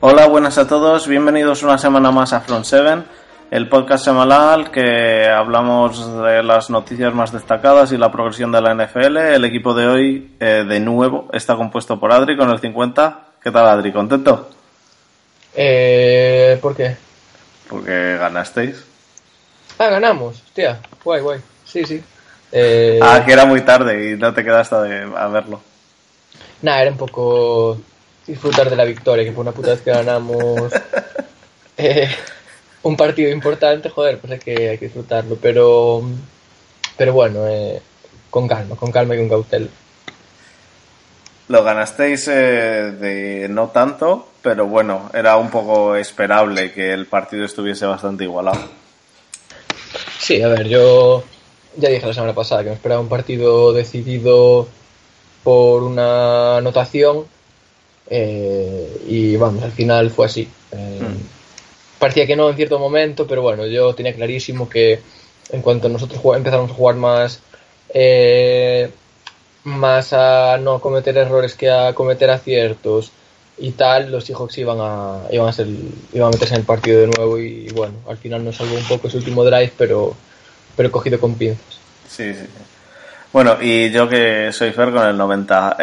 Hola, buenas a todos, bienvenidos una semana más a Front 7, el podcast semanal que hablamos de las noticias más destacadas y la progresión de la NFL. El equipo de hoy, de nuevo, está compuesto por Adri con el 50. ¿Qué tal, Adri? ¿Contento? ¿Por qué? Porque ganasteis. Ah, ganamos, hostia, guay, sí. Que era muy tarde y no te quedaste a verlo. Nah, era un poco disfrutar de la victoria, que por una puta vez que ganamos un partido importante, joder, pues hay que disfrutarlo, pero bueno, con calma y con cautela. Lo ganasteis de no tanto, pero bueno, era un poco esperable que el partido estuviese bastante igualado. Sí, a ver, yo ya dije la semana pasada que me esperaba un partido decidido por una anotación y vamos, al final fue así. Parecía que no en cierto momento, pero bueno, yo tenía clarísimo que en cuanto nosotros empezamos a jugar más a no cometer errores que a cometer aciertos y tal, los Seahawks iban a meterse en el partido de nuevo y bueno, al final nos salvó un poco ese último drive, pero cogido con pinzas. Sí. Bueno, y yo que soy Fer con el 90.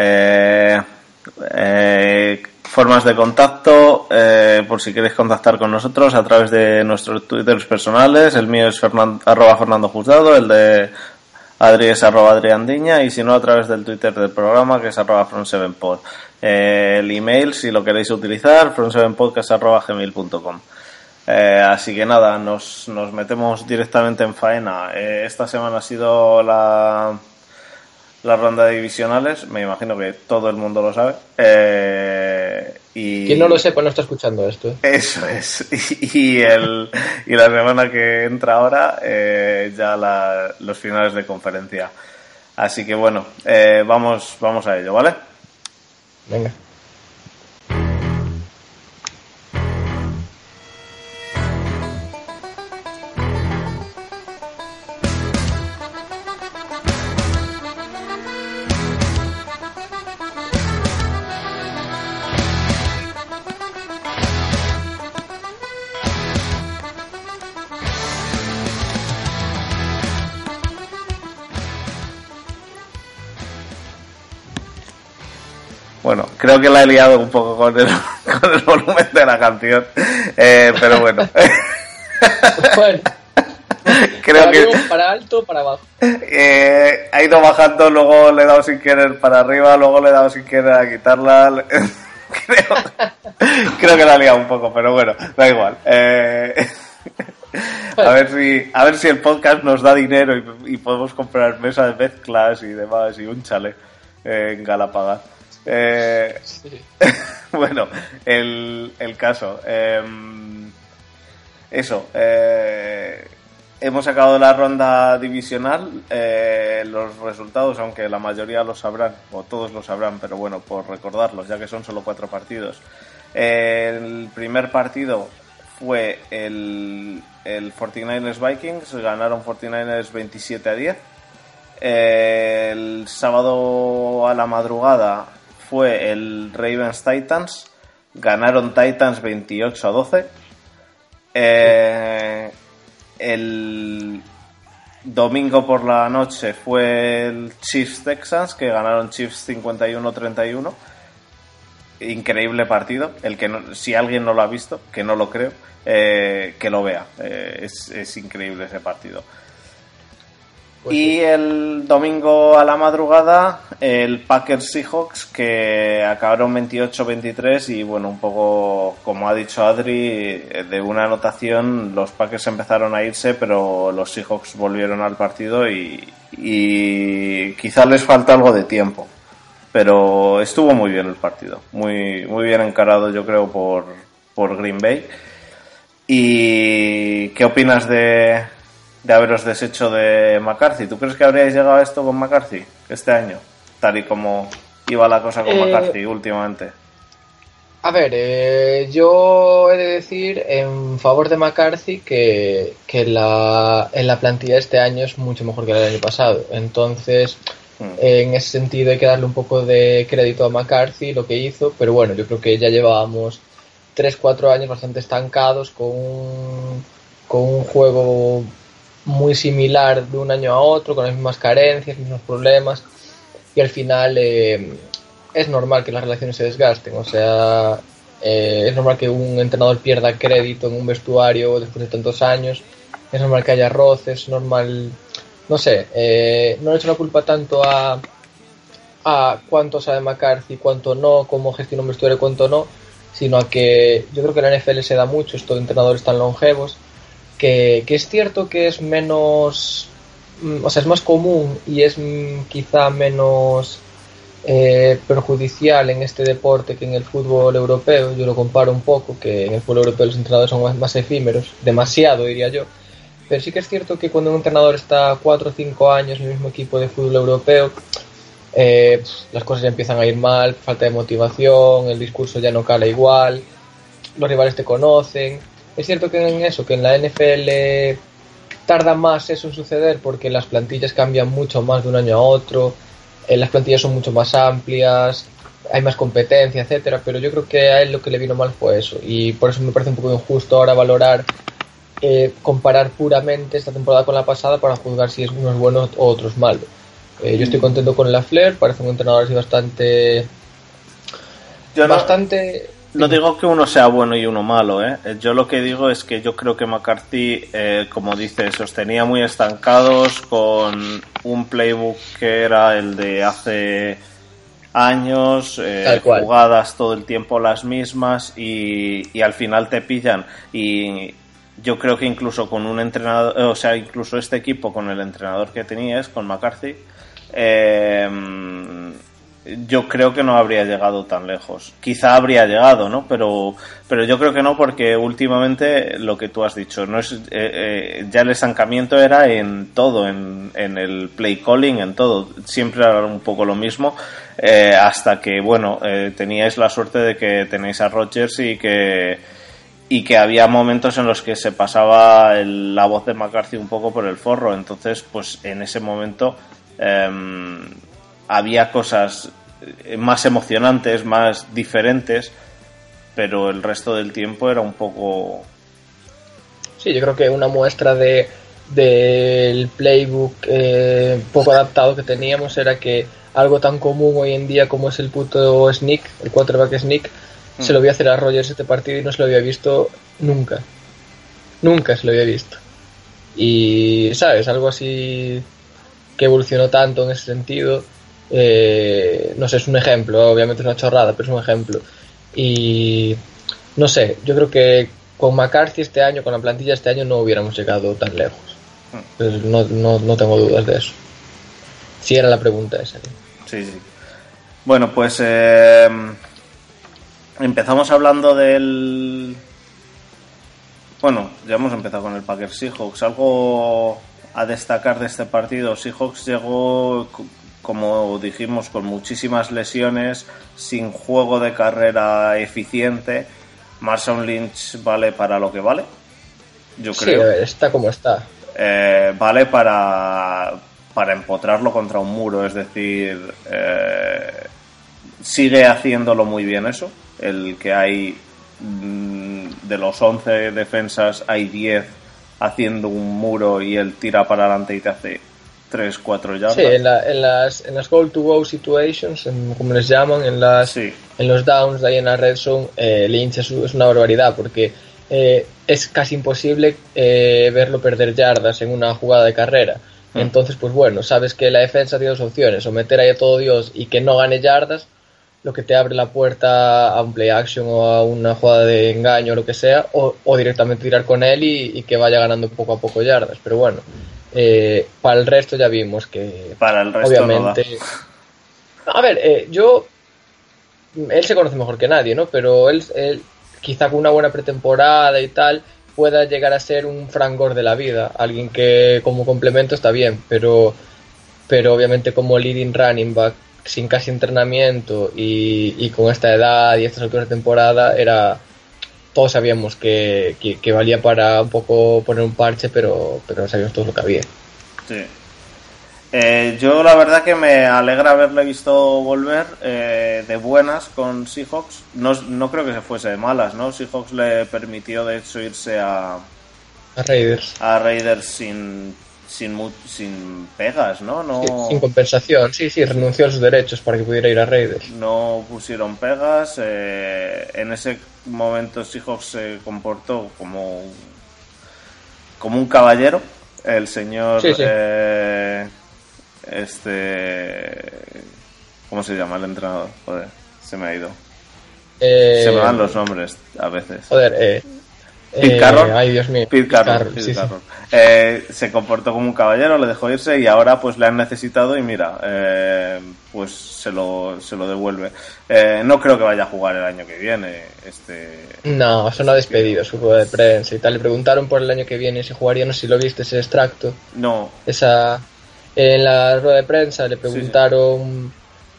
Formas de contacto, por si queréis contactar con nosotros a través de nuestros twitters personales. El mío es @Fernando Juzgado, el de Adri es @Adriandiña, y si no a través del Twitter del programa, que es @Front7pod. El email, si lo queréis utilizar, front7podcast@gmail.com. Así que nada, nos metemos directamente en faena. Esta semana ha sido la ronda de divisionales, me imagino que todo el mundo lo sabe. Quien no lo sepa no está escuchando esto. Eso es. Y la semana que entra ahora, ya los finales de conferencia. Así que bueno, vamos a ello, ¿vale? Venga. Bueno, creo que la he liado un poco con el volumen de la canción, pero bueno. Bueno, creo que para alto, para abajo. Ha ido bajando, luego le he dado sin querer para arriba, luego le he dado sin querer a quitarla. Creo que la he liado un poco, pero bueno, da igual. A ver si el podcast nos da dinero y podemos comprar mesa de mezclas y demás y un chalet en Galapagar. Sí. Bueno, el caso, hemos acabado la ronda divisional. Los resultados, aunque la mayoría lo sabrán o todos lo sabrán, pero bueno, por recordarlos, ya que son solo 4 partidos. El primer partido fue el 49ers Vikings, ganaron 49ers 27-10. El sábado a la madrugada fue el Ravens Titans, ganaron Titans 28-12. El domingo por la noche fue el Chiefs Texans, que ganaron Chiefs 51-31. Increíble partido, si alguien no lo ha visto, que no lo creo, que lo vea. Es increíble ese partido. Pues y sí. El domingo a la madrugada, el Packers Seahawks, que acabaron 28-23 y bueno, un poco como ha dicho Adri, de una anotación los Packers empezaron a irse, pero los Seahawks volvieron al partido y quizás les falta algo de tiempo, pero estuvo muy bien el partido, muy bien encarado, yo creo, por Green Bay. ¿Y qué opinas de haberos deshecho de McCarthy? ¿Tú crees que habríais llegado a esto con McCarthy este año? Tal y como iba la cosa con McCarthy últimamente. A ver, yo he de decir en favor de McCarthy que en la plantilla de este año es mucho mejor que la del año pasado. Entonces, en ese sentido hay que darle un poco de crédito a McCarthy, lo que hizo. Pero bueno, yo creo que ya llevábamos 3-4 años bastante estancados con un juego muy similar de un año a otro, con las mismas carencias, los mismos problemas, y al final es normal que las relaciones se desgasten. O sea, es normal que un entrenador pierda crédito en un vestuario después de tantos años, es normal que haya roces, es normal, no sé, no le echo la culpa tanto a cuánto sabe McCarthy, cuánto no, cómo gestiona un vestuario, cuánto no, sino a que yo creo que en la NFL se da mucho esto de entrenadores tan longevos, que es cierto que es menos, o sea, es más común y es quizá menos perjudicial en este deporte que en el fútbol europeo. Yo lo comparo un poco, que en el fútbol europeo los entrenadores son más efímeros, demasiado diría yo, pero sí que es cierto que cuando un entrenador está 4 o 5 años en el mismo equipo de fútbol europeo, las cosas ya empiezan a ir mal, falta de motivación, el discurso ya no cala igual, los rivales te conocen. Es cierto que en la NFL tarda más eso en suceder porque las plantillas cambian mucho más de un año a otro, las plantillas son mucho más amplias, hay más competencia, etcétera, pero yo creo que a él lo que le vino mal fue eso, y por eso me parece un poco injusto ahora valorar, comparar puramente esta temporada con la pasada para juzgar si uno es bueno o otro es malo. Yo estoy contento con Lafleur, parece un entrenador así bastante... No digo que uno sea bueno y uno malo, ¿eh? Yo lo que digo es que yo creo que McCarthy, como dice, los tenía muy estancados con un playbook que era el de hace años, jugadas todo el tiempo las mismas y al final te pillan. Y yo creo que incluso con un entrenador, o sea, incluso este equipo con el entrenador que tenías, con McCarthy, yo creo que no habría llegado tan lejos. Quizá habría llegado, ¿no? Pero yo creo que no, porque últimamente lo que tú has dicho, no es ya el estancamiento era en todo, en el play calling, en todo. Siempre era un poco lo mismo, hasta que, bueno, teníais la suerte de que tenéis a Rodgers y que había momentos en los que se pasaba la voz de McCarthy un poco por el forro. Entonces, pues en ese momento había cosas más emocionantes, más diferentes, pero el resto del tiempo era un poco... Sí, yo creo que una muestra del playbook poco adaptado que teníamos era que algo tan común hoy en día como es el puto sneak, el quarterback sneak, se lo voy a hacer a Rodgers este partido y no se lo había visto nunca se lo había visto. Y, ¿sabes? Algo así que evolucionó tanto en ese sentido, no sé, es un ejemplo, obviamente es una chorrada, pero es un ejemplo. Y no sé, yo creo que con McCarthy este año, con la plantilla este año, no hubiéramos llegado tan lejos. Pues no tengo dudas de eso. Si era la pregunta esa, ¿no? Sí. Bueno, pues empezamos hablando del... Bueno, ya hemos empezado con el Packers Seahawks. Algo a destacar de este partido. Seahawks llegó, como dijimos, con muchísimas lesiones, sin juego de carrera eficiente. Marshawn Lynch vale para lo que vale, yo creo. Sí, a ver, está como está. Vale para empotrarlo contra un muro, es decir, sigue haciéndolo muy bien eso. El que hay de los 11 defensas, hay 10 haciendo un muro y él tira para adelante y te hace 3-4 yardas. Sí, en las goal to go situations, como les llaman, en los downs, ahí en la red zone, Lynch es una barbaridad, porque es casi imposible verlo perder yardas en una jugada de carrera. Entonces, pues bueno, sabes que la defensa tiene dos opciones: o meter ahí a todo Dios y que no gane yardas, lo que te abre la puerta a un play action o a una jugada de engaño o lo que sea, o directamente tirar con él y que vaya ganando poco a poco yardas. Pero bueno, para el resto ya vimos que para el resto obviamente no, a ver, él se conoce mejor que nadie, ¿no? Pero él quizá con una buena pretemporada y tal pueda llegar a ser un Frank Gore de la vida, alguien que como complemento está bien, pero obviamente como leading running back sin casi entrenamiento y con esta edad y estas alturas de temporada, todos sabíamos que valía para un poco poner un parche, pero sabíamos todo lo que había. Sí. Yo la verdad que me alegra haberle visto volver de buenas con Seahawks. No creo que se fuese de malas, ¿no? Seahawks le permitió de hecho irse a Raiders. A Raiders sin pegas, ¿no? Sin compensación, sí, renunció a sus derechos para que pudiera ir a Raiders. No pusieron pegas. En ese momento Seahawks se comportó como un caballero. El señor... Sí. ¿Cómo se llama el entrenador? Joder, se me ha ido. Se me van los nombres a veces. Joder, Pete Carroll. Ay, Dios mío. Pete Carroll. Se comportó como un caballero, le dejó irse y ahora pues le han necesitado y mira, pues se lo devuelve. No creo que vaya a jugar el año que viene. No, eso no ha despedido su rueda de prensa y tal. Le preguntaron por el año que viene si jugaría, no sé si lo viste ese extracto. No. En la rueda de prensa le preguntaron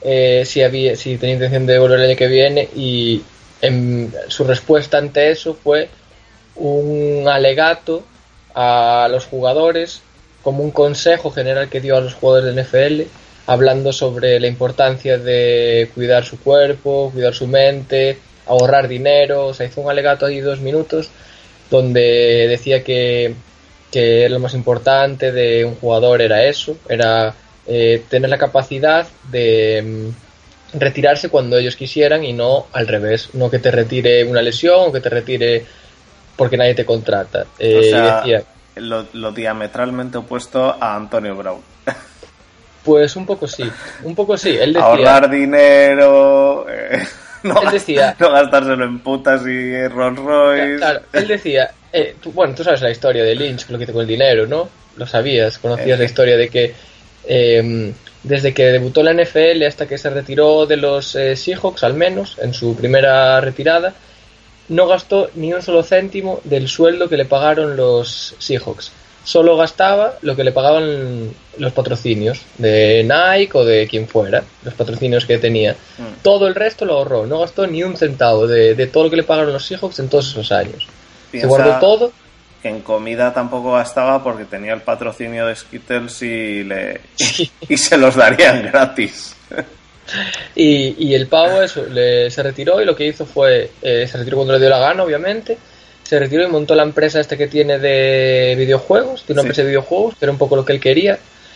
si tenía intención de volver el año que viene y su respuesta ante eso fue un alegato a los jugadores como un consejo general que dio a los jugadores de NFL hablando sobre la importancia de cuidar su cuerpo, cuidar su mente, ahorrar dinero. O sea, hizo un alegato ahí 2 minutos donde decía que lo más importante de un jugador era eso, era tener la capacidad de retirarse cuando ellos quisieran y no al revés, no que te retire una lesión o que te retire porque nadie te contrata. O sea, decía, lo diametralmente opuesto a Antonio Brown. Pues un poco sí. Él decía, ahorrar dinero, él decía, no gastárselo en putas y Rolls Royce. Claro, él decía, tú sabes la historia de Lynch, lo que hizo con el dinero, ¿no? Lo sabías, conocías la historia de que desde que debutó en la NFL hasta que se retiró de los Seahawks, al menos, en su primera retirada, no gastó ni un solo céntimo del sueldo que le pagaron los Seahawks. Solo gastaba lo que le pagaban los patrocinios de Nike o de quien fuera, los patrocinios que tenía. Todo el resto lo ahorró, no gastó ni un centavo de todo lo que le pagaron los Seahawks en todos esos años. Se guardó todo. Que en comida tampoco gastaba porque tenía el patrocinio de Skittles y se los darían gratis. Y el pavo se retiró y lo que hizo fue, se retiró cuando le dio la gana, obviamente. Se retiró y montó la empresa que tiene de videojuegos, tiene una empresa de videojuegos, que era un poco lo que él quería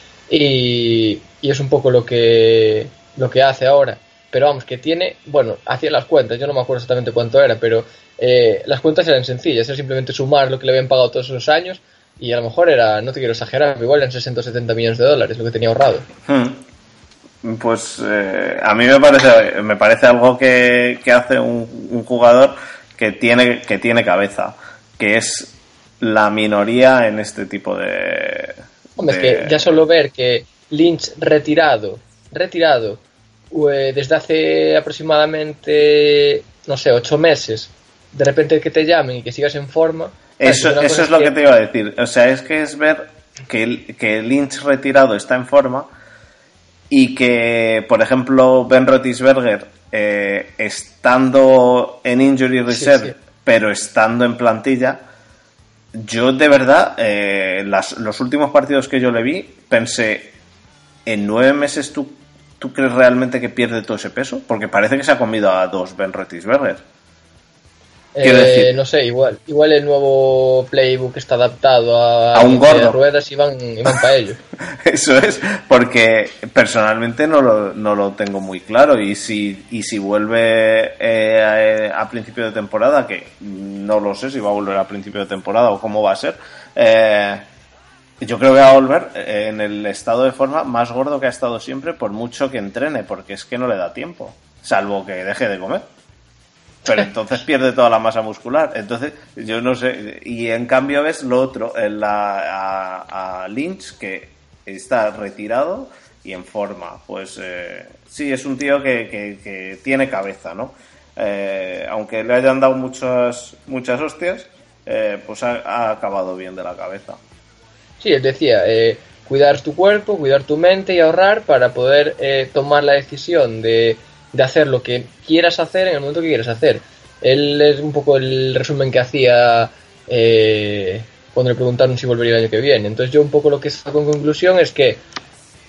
y es un poco lo que hace ahora. Pero vamos, que tiene, bueno, hacía las cuentas, yo no me acuerdo exactamente cuánto era, pero las cuentas eran sencillas, era simplemente sumar lo que le habían pagado todos esos años y a lo mejor era, no te quiero exagerar, pero igual eran 60 o 70 millones de dólares lo que tenía ahorrado. Pues a mí me parece algo que hace un jugador que tiene cabeza, que es la minoría en este tipo de... Hombre, es que ya solo ver que Lynch retirado desde hace aproximadamente, no sé, 8 meses, de repente que te llamen y que sigas en forma... Eso es lo que te iba a decir. O sea, es ver que Lynch retirado está en forma y que, por ejemplo, Ben Roethlisberger estando en injury reserve, pero estando en plantilla, yo de verdad, los últimos partidos que yo le vi, pensé, en 9 meses ¿tú crees realmente que pierde todo ese peso? Porque parece que se ha comido a 2 Ben Roethlisberger. No sé, igual el nuevo playbook está adaptado a un gordo. Ruedas y van para ello. Eso es, porque personalmente no lo tengo muy claro y si vuelve a principio de temporada, que no lo sé si va a volver a principio de temporada o cómo va a ser, yo creo que va a volver en el estado de forma más gordo que ha estado siempre, por mucho que entrene, porque es que no le da tiempo, salvo que deje de comer. Pero entonces pierde toda la masa muscular. Entonces, yo no sé. Y en cambio ves lo otro, a Lynch, que está retirado y en forma. Pues sí, es un tío que tiene cabeza, ¿no? Aunque le hayan dado muchas hostias, pues ha acabado bien de la cabeza. Sí, él decía, cuidar tu cuerpo, cuidar tu mente y ahorrar para poder tomar la decisión de hacer lo que quieras hacer en el momento que quieras hacer. Él es un poco el resumen que hacía cuando le preguntaron si volvería el año que viene. Entonces yo un poco lo que saco en conclusión es que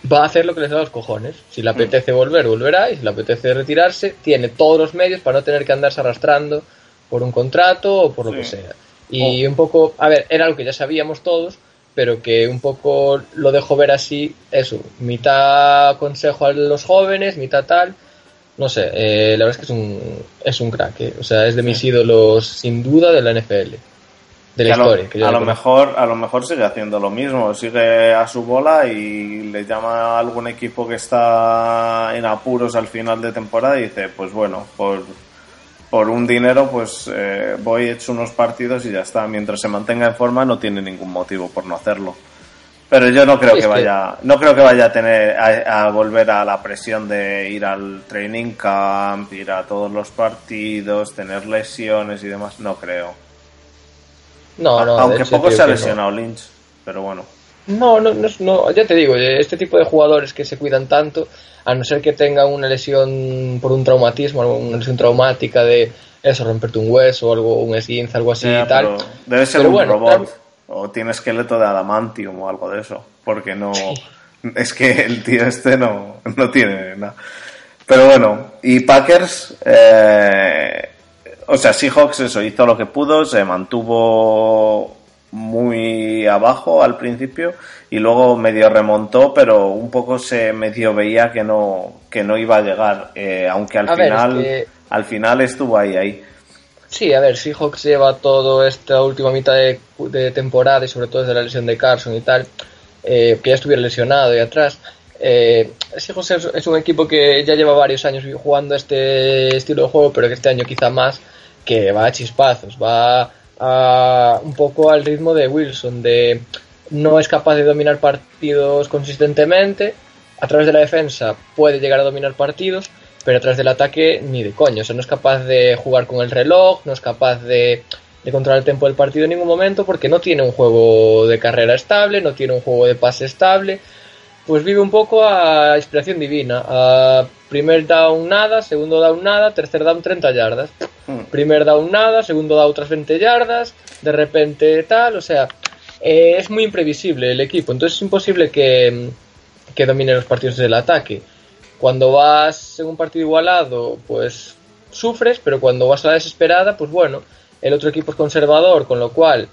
va a hacer lo que les da los cojones. Si le apetece volver, volverá, y si le apetece retirarse, tiene todos los medios para no tener que andarse arrastrando por un contrato o por lo que sea. Y un poco, a ver, era algo que ya sabíamos todos, pero que un poco lo dejo ver así, eso, mitad consejo a los jóvenes, mitad tal, no sé, la verdad es que es un crack, o sea, es de mis ídolos sin duda de la NFL, de la historia. A lo mejor sigue haciendo lo mismo, sigue a su bola y le llama a algún equipo que está en apuros al final de temporada y dice, pues bueno, por un dinero pues voy, hecho unos partidos y ya está. Mientras se mantenga en forma no tiene ningún motivo por no hacerlo. Pero yo no creo que vaya a tener a volver a la presión de ir al training camp, ir a todos los partidos, tener lesiones y demás. No creo. No, aunque poco se ha lesionado Lynch, pero bueno. No, ya te digo, este tipo de jugadores que se cuidan tanto, a no ser que tengan una lesión por un traumatismo, una lesión traumática de eso, romperte un hueso o algo, un esguince, algo así y tal. Debe ser pero un robot, o tiene esqueleto de adamantium o algo de eso, porque no... Sí. Es que el tío este no tiene nada. Pero bueno, y Packers... o sea, Seahawks eso, hizo lo que pudo, se mantuvo muy abajo al principio y luego medio remontó, pero un poco se medio veía que no iba a llegar, aunque al final estuvo ahí. Sí, a ver, Seahawks lleva toda esta última mitad de temporada y sobre todo desde la lesión de Carson y tal, que ya estuviera lesionado y atrás. Seahawks es un equipo que ya lleva varios años jugando este estilo de juego, pero que este año quizá más, que va a chispazos, va un poco al ritmo de Wilson, de no es capaz de dominar partidos consistentemente, a través de la defensa puede llegar a dominar partidos, pero a través del ataque ni de coño, o sea, no es capaz de jugar con el reloj, no es capaz de controlar el tiempo del partido en ningún momento, porque no tiene un juego de carrera estable, no tiene un juego de pase estable, pues vive un poco a inspiración divina, a primer down nada, segundo down nada, tercer down 30 yardas, primer down nada, segundo down otras 20 yardas, de repente tal, o sea, es muy imprevisible el equipo, entonces es imposible que domine los partidos del ataque. Cuando vas en un partido igualado, pues sufres, pero cuando vas a la desesperada, pues bueno, el otro equipo es conservador, con lo cual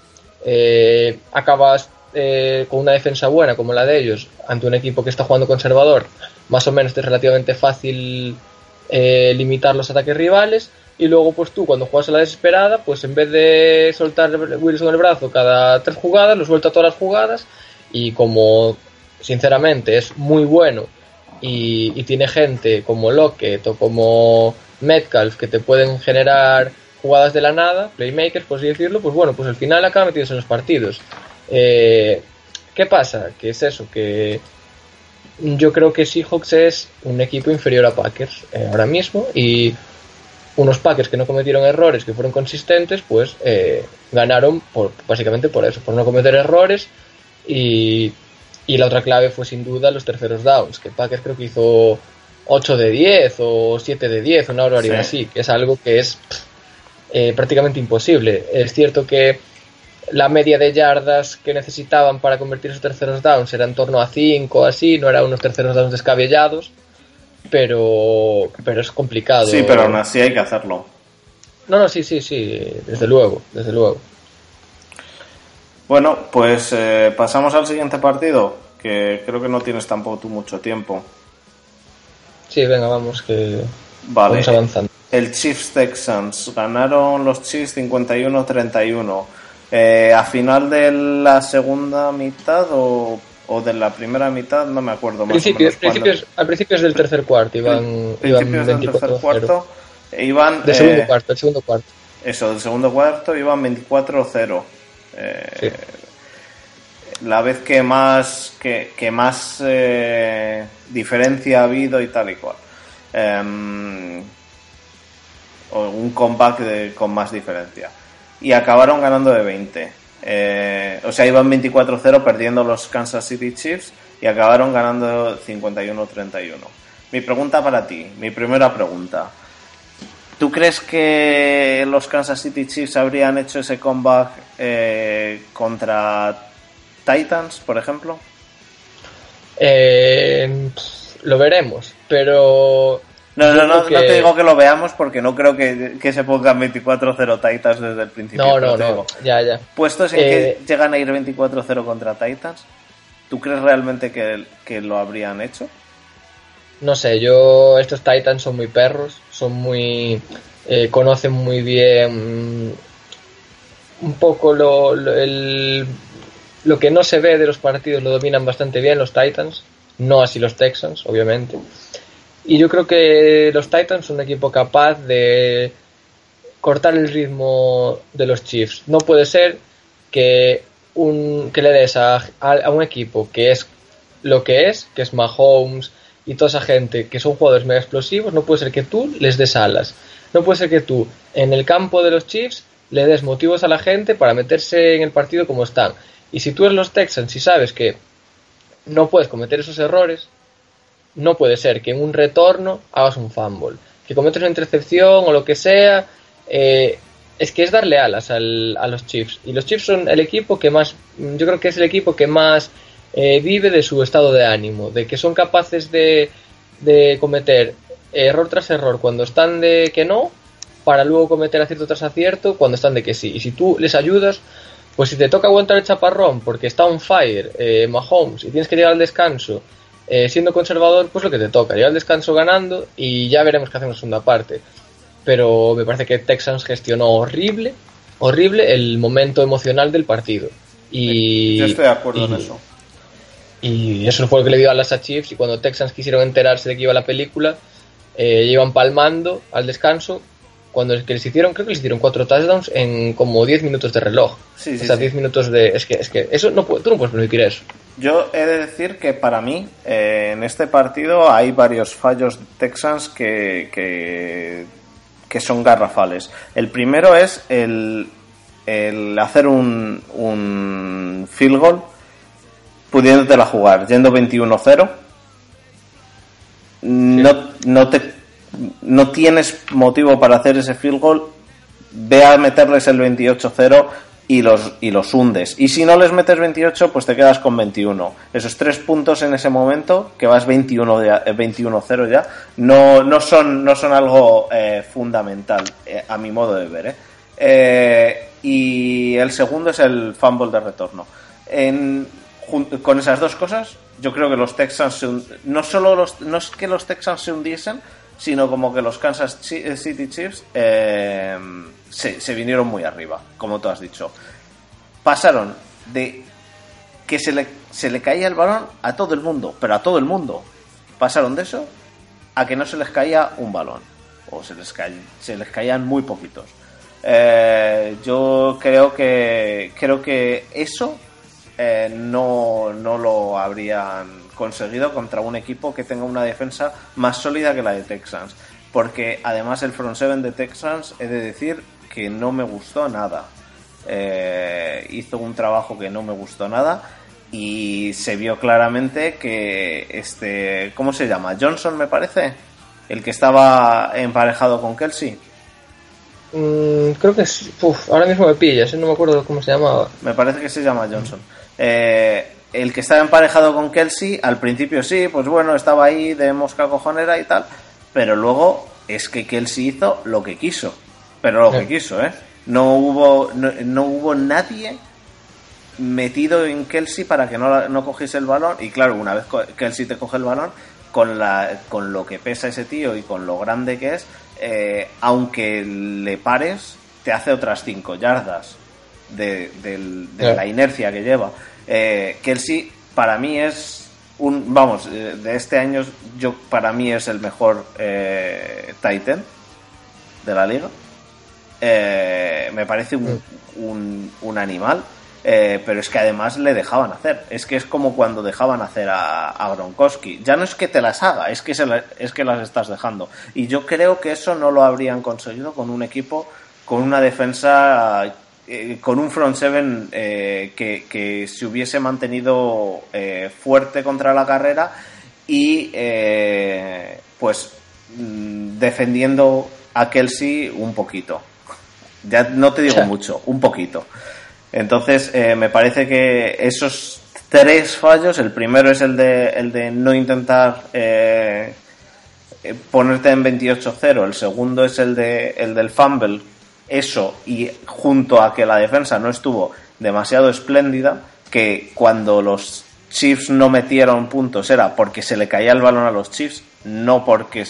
acabas con una defensa buena como la de ellos, ante un equipo que está jugando conservador, más o menos es relativamente fácil limitar los ataques rivales, y luego pues tú cuando juegas a la desesperada, pues en vez de soltar Wilson el brazo cada 3 jugadas, lo suelta todas las jugadas, y como sinceramente es muy bueno y tiene gente como Lockett o como Metcalf que te pueden generar jugadas de la nada, playmakers por así decirlo, pues bueno, pues al final acaba metidos en los partidos. ¿Qué pasa? Que es eso, que yo creo que Seahawks es un equipo inferior a Packers ahora mismo, y unos Packers que no cometieron errores, que fueron consistentes, pues ganaron básicamente por eso, por no cometer errores. Y la otra clave fue sin duda los terceros downs, que Packers creo que hizo 8 de 10 o 7 de 10, una barbaridad así, que es algo que es prácticamente imposible. Es cierto que la media de yardas que necesitaban para convertir esos terceros downs era en torno a 5 así, no eran unos terceros downs descabellados, pero es complicado. Sí, pero aún así hay que hacerlo. No, sí, desde luego. Bueno, pues pasamos al siguiente partido, que creo que no tienes tampoco tú mucho tiempo. Sí, venga, vamos, que vale. Vamos avanzando. El Chiefs-Texans, ganaron los Chiefs 51-31. A final de la segunda mitad o de la primera mitad, no me acuerdo más o menos. Al principio del tercer cuarto iban 24-0. Iban el segundo cuarto. Eso, del segundo cuarto iban 24-0. Sí. La vez que más diferencia ha habido y tal y cual. O un comeback con más diferencia. Y acabaron ganando de 20. O sea, iban 24-0 perdiendo los Kansas City Chiefs y acabaron ganando 51-31. Mi pregunta para ti, mi primera pregunta. ¿Tú crees que los Kansas City Chiefs habrían hecho ese comeback contra Titans, por ejemplo? lo veremos, pero... No te digo que lo veamos porque no creo que se pongan 24-0 Titans desde el principio. No, ya. Puestos en que llegan a ir 24-0 contra Titans, ¿tú crees realmente que lo habrían hecho? No sé, estos Titans son muy perros, son muy... conocen muy bien un poco lo que no se ve de los partidos, lo dominan bastante bien los Titans, no así los Texans, obviamente. Y yo creo que los Titans son un equipo capaz de cortar el ritmo de los Chiefs. No puede ser que le des a un equipo que es lo que es Mahomes y toda esa gente, que son jugadores mega explosivos, no puede ser que tú les des alas. No puede ser que tú, en el campo de los Chiefs, le des motivos a la gente para meterse en el partido como están. Y si tú eres los Texans y sabes que no puedes cometer esos errores, no puede ser que en un retorno hagas un fumble, que cometas una intercepción o lo que sea. Es que es darle alas a los Chiefs. Y los Chiefs son el equipo que más, yo creo que es el equipo que más vive de su estado de ánimo, de que son capaces de cometer error tras error cuando están de que no, para luego cometer acierto tras acierto cuando están de que sí. Y si tú les ayudas, pues si te toca aguantar el chaparrón porque está on fire Mahomes y tienes que llegar al descanso siendo conservador, pues lo que te toca, llegar al descanso ganando y ya veremos qué hacemos en la segunda parte. Pero me parece que Texans gestionó horrible el momento emocional del partido. Y yo estoy de acuerdo en eso. Y eso fue lo que le dio a las Chiefs. Y cuando Texans quisieron enterarse de que iba la película, iban palmando al descanso. Creo que les hicieron 4 touchdowns en como 10 minutos de reloj. Sí, 10 minutos de... Es que eso tú no puedes permitir eso. Yo he de decir que para mí, en este partido hay varios fallos de Texans que son garrafales. El primero es el hacer un field goal pudiéndotela jugar, yendo 21-0. No tienes motivo para hacer ese field goal, ve a meterles el 28-0 y los hundes. Y si no les metes 28, pues te quedas con 21. Esos 3 puntos en ese momento, que vas 21-0 ya, no son algo fundamental, a mi modo de ver. Y el segundo es el fumble de retorno. Con esas dos cosas, yo creo que los Texans no es que los Texans se hundiesen, sino como que los Kansas City Chiefs se vinieron muy arriba, como tú has dicho. Pasaron de que se le caía el balón a todo el mundo, pero a todo el mundo. Pasaron de eso a que no se les caía un balón, o se les caían muy poquitos. Yo creo que eso no lo habrían conseguido contra un equipo que tenga una defensa más sólida que la de Texans, porque además el front seven de Texans, he de decir que no me gustó nada. Hizo un trabajo que no me gustó nada y se vio claramente que ¿cómo se llama? Johnson, me parece, el que estaba emparejado con Kelsey. Creo que sí. Ahora mismo me pillas, no me acuerdo cómo se llamaba. Me parece que se llama Johnson. El que estaba emparejado con Kelsey, al principio sí, pues bueno, estaba ahí de mosca cojonera y tal, pero luego es que Kelsey hizo lo que quiso, pero lo que quiso, no hubo nadie metido en Kelsey para que no cogiese el balón. Y claro, una vez Kelsey te coge el balón, con lo que pesa ese tío y con lo grande que es, aunque le pares, te hace otras 5 yardas de la inercia que lleva. Kelsey para mí es de este año, para mí es el mejor tight end de la liga. Me parece un animal, pero es que además le dejaban hacer. Es que es como cuando dejaban hacer a Gronkowski. Ya no es que te las haga, es que las estás dejando. Y yo creo que eso no lo habrían conseguido con un equipo, con una defensa, con un front seven que se hubiese mantenido fuerte contra la carrera y pues defendiendo a Kelsey un poquito. Ya no te digo mucho, un poquito. Entonces me parece que esos 3 fallos. El primero es el de no intentar ponerte en 28-0. El segundo es el del fumble. Eso, y junto a que la defensa no estuvo demasiado espléndida, que cuando los Chiefs no metieron puntos era porque se le caía el balón a los Chiefs, no porque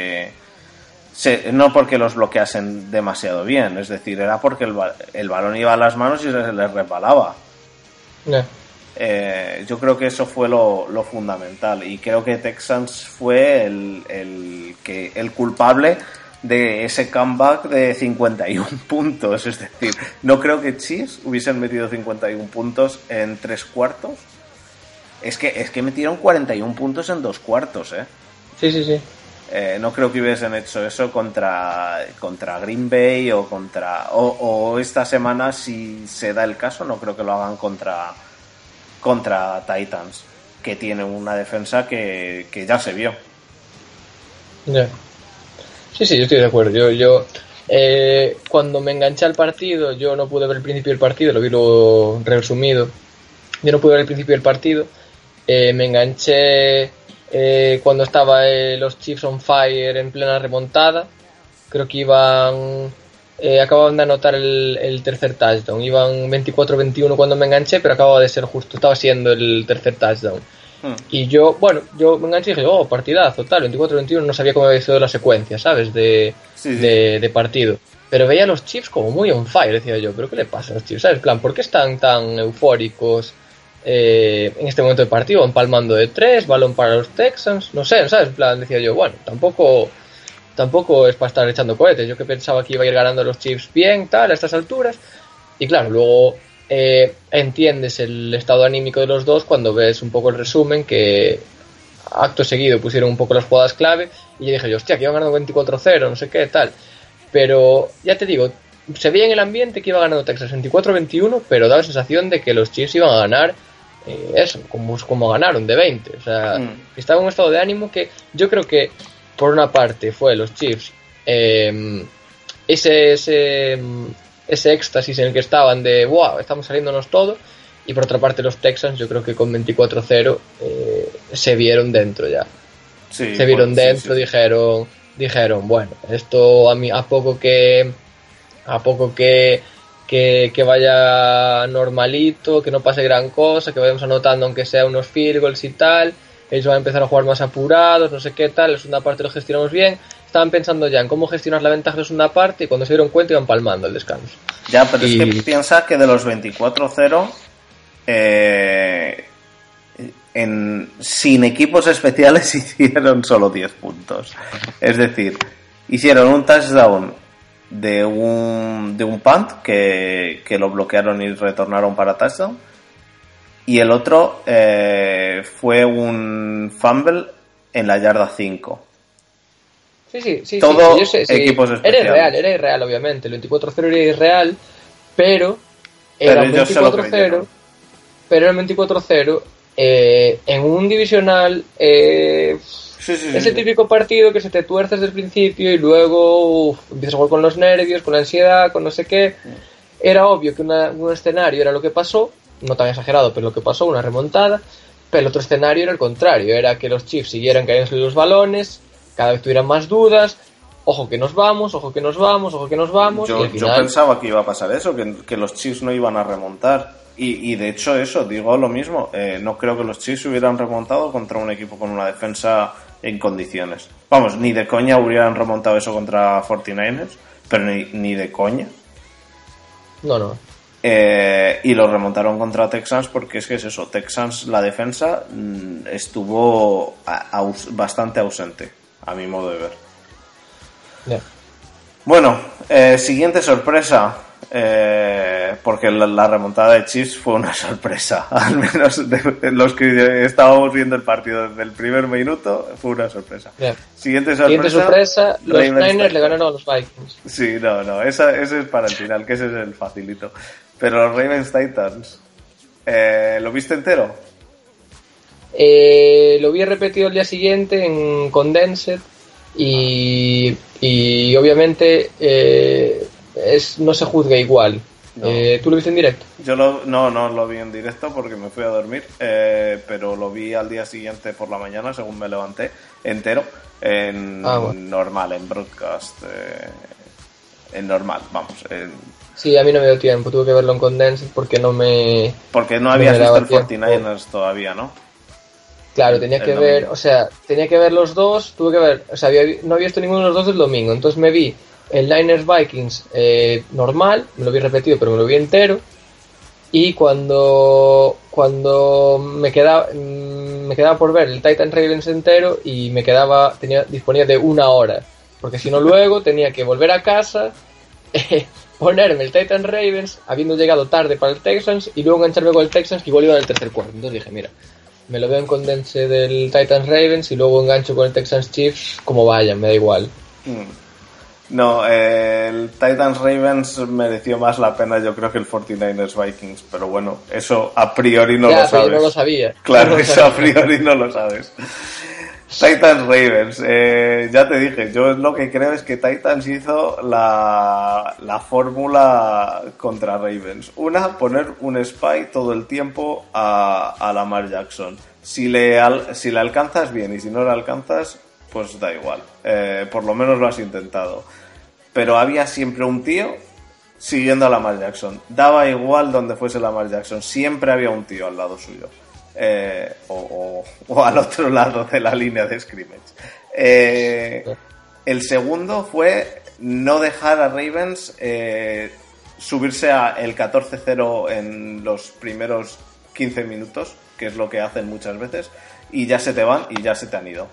no porque los bloqueasen demasiado bien, es decir, era porque el balón iba a las manos y se les resbalaba. Yeah. Yo creo que eso fue lo fundamental, y creo que Texans fue el culpable de ese comeback de 51 puntos. Es decir, no creo que Chiefs hubiesen metido 51 puntos en 3 cuartos. Es que metieron 41 puntos en 2 cuartos, Sí. No creo que hubiesen hecho eso contra Green Bay o esta semana, si se da el caso, no creo que lo hagan contra Titans, que tiene una defensa que ya se vio. Yeah. Sí, yo estoy de acuerdo. Yo cuando me enganché al partido, yo no pude ver el principio del partido, lo vi luego resumido. Yo no pude ver el principio del partido. Me enganché cuando estaba los Chiefs on fire en plena remontada. Creo que acababan de anotar el tercer touchdown. Iban 24-21 cuando me enganché, pero acababa de ser justo, estaba siendo el tercer touchdown. Y yo me enganché y dije, partidazo, tal, 24-21, no sabía cómo había sido la secuencia, ¿sabes? De partido. Pero veía a los Chiefs como muy on fire, decía yo, ¿pero qué le pasa a los Chiefs? ¿Sabes? En plan, ¿por qué están tan eufóricos en este momento del partido? Empalmando de 3, balón para los Texans, no sé, ¿sabes? En plan, decía yo, bueno, tampoco es para estar echando cohetes. Yo que pensaba que iba a ir ganando los Chiefs bien, tal, a estas alturas. Y claro, luego entiendes el estado anímico de los dos cuando ves un poco el resumen, que acto seguido pusieron un poco las jugadas clave, y yo dije, hostia, que iban ganando 24-0, no sé qué, tal. Pero ya te digo, se veía en el ambiente que iba ganando Texas 24-21, pero daba la sensación de que los Chiefs iban a ganar eso, como ganaron, de 20. O sea, estaba en un estado de ánimo que yo creo que por una parte fue los Chiefs ese éxtasis en el que estaban de wow, estamos saliéndonos todo, y por otra parte los Texans, yo creo que con 24-0 se vieron dentro ya. Sí, se vieron dentro. Sí. Dijeron, bueno, esto a poco que vaya normalito, que no pase gran cosa, que vayamos anotando aunque sea unos field goals y tal, ellos van a empezar a jugar más apurados, no sé qué tal, la segunda parte lo gestionamos bien. Estaban pensando ya en cómo gestionar la ventaja de la segunda parte, y cuando se dieron cuenta iban palmando el descanso. Ya, pero es que piensa que de los 24-0 sin equipos especiales hicieron solo 10 puntos. Es decir, hicieron un touchdown de un punt que lo bloquearon y retornaron para touchdown, y el otro fue un fumble en la yarda 5. Sí, todo yo sé, equipos especiales. Era irreal, obviamente. El 24-0 era irreal, pero era un 24-0. Pero era un 24-0 en un divisional. Ese típico partido que se te tuerce desde el principio y luego empiezas a jugar con los nervios, con la ansiedad, con no sé qué. Era obvio que un escenario era lo que pasó, no tan exagerado, pero lo que pasó, una remontada. Pero el otro escenario era el contrario, era que los Chiefs siguieran cayendo los balones, cada vez tuvieran más dudas, ojo que nos vamos. Yo pensaba que iba a pasar eso, que los Chiefs no iban a remontar, y de hecho eso, digo lo mismo, no creo que los Chiefs hubieran remontado contra un equipo con una defensa en condiciones. Vamos, ni de coña hubieran remontado eso contra 49ers, pero ni de coña. No. Y lo remontaron contra Texans, porque es eso, Texans, la defensa estuvo bastante ausente, a mi modo de ver. Yeah. Bueno, siguiente sorpresa, porque la remontada de Chiefs fue una sorpresa, al menos de los que estábamos viendo el partido desde el primer minuto, fue una sorpresa. Yeah. Siguiente sorpresa, los Niners le ganaron a los Vikings. Sí, no, ese es para el final, que ese es el facilito. Pero los Ravens Titans, ¿lo viste entero? Lo vi repetido el día siguiente en Condensed, y obviamente no se juzga igual No. ¿Tú lo viste en directo? Yo no lo vi en directo porque me fui a dormir, pero lo vi al día siguiente por la mañana, según me levanté, entero, bueno. Normal, en broadcast, en normal, vamos. Sí, a mí no me dio tiempo, tuve que verlo en Condensed porque no habías visto el 49ers todavía, ¿no? Claro, tenía que ver los dos, no había visto ninguno de los dos del domingo, entonces me vi el Niners Vikings normal, me lo vi repetido, pero me lo vi entero. Y cuando me quedaba por ver el Titans Ravens entero y disponía de 1 hora, porque si no luego tenía que volver a casa, ponerme el Titans Ravens, habiendo llegado tarde para el Texans, y luego engancharme con el Texans que igual iba en el tercer cuarto. Entonces dije, mira, me lo veo en condense del Titans Ravens y luego engancho con el Texans Chiefs, como vayan, me da igual. No, el Titans Ravens mereció más la pena, yo creo, que el 49ers Vikings, pero bueno, eso a priori no lo sabes. Yo no lo sabía. Claro, no eso a priori no lo sabes. Titans Ravens, ya te dije, yo lo que creo es que Titans hizo la fórmula contra Ravens. Una, poner un spy todo el tiempo a Lamar Jackson. Si le alcanzas, bien, y si no le alcanzas, pues da igual, por lo menos lo has intentado. Pero había siempre un tío siguiendo a Lamar Jackson. Daba igual donde fuese Lamar Jackson, siempre había un tío al lado suyo. O al otro lado de la línea de scrimmage. El segundo fue no dejar a Ravens subirse a el 14-0 en los primeros 15 minutos, que es lo que hacen muchas veces, y ya se te van y ya se te han ido.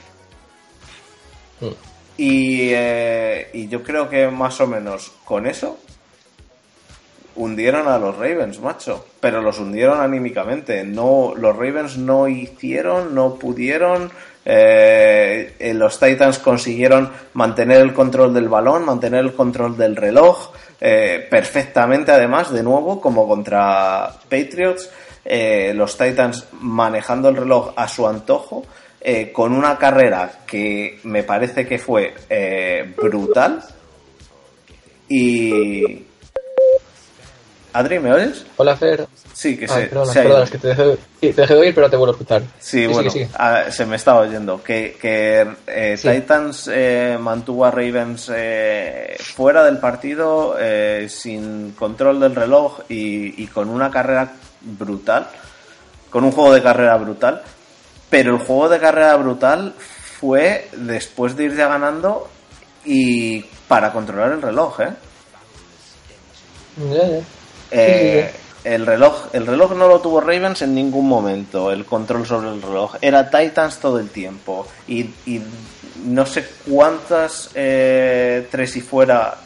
Y yo creo que más o menos con eso hundieron a los Ravens, macho, pero los hundieron anímicamente. No, los Ravens no pudieron. Los Titans consiguieron mantener el control del balón, mantener el control del reloj perfectamente, además, de nuevo, como contra Patriots. Los Titans manejando el reloj a su antojo, con una carrera que me parece que fue brutal. Y... Adri, ¿me oyes? Hola, Fer. Sí, que perdona, es que te dejé de oír, pero te vuelvo a escuchar. Sí, bueno, se me estaba oyendo. Que sí. Titans mantuvo a Ravens fuera del partido, sin control del reloj y con una carrera brutal, con un juego de carrera brutal. Pero el juego de carrera brutal fue después de ir ya ganando y para controlar el reloj, El reloj no lo tuvo Ravens en ningún momento, el control sobre el reloj. Era Titans todo el tiempo. Y no sé cuántas 3 y fuera,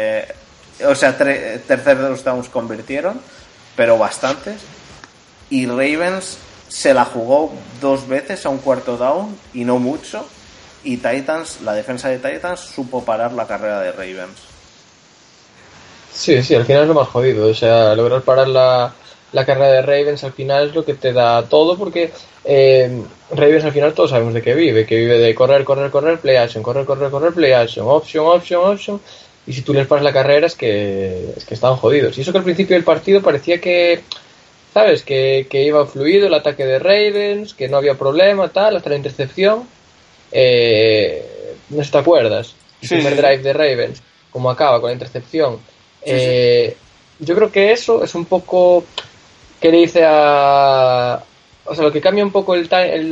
terceros downs convirtieron, pero bastantes. Y Ravens se la jugó 2 veces a un cuarto down y no mucho. Y Titans, la defensa de Titans, supo parar la carrera de Ravens. Sí, al final es lo más jodido. O sea, lograr parar la carrera de Ravens al final es lo que te da todo, porque Ravens al final todos sabemos de qué vive. Que vive de correr, play action, correr, play action, option. Y si tú les paras la carrera es que están jodidos. Y eso que al principio del partido parecía que... ¿Sabes? Que iba fluido el ataque de Ravens, que no había problema, tal, hasta la intercepción. No sé si te acuerdas. El primer drive de Ravens, como acaba con la intercepción. Yo creo que eso es un poco que le dice a... O sea, lo que cambia un poco la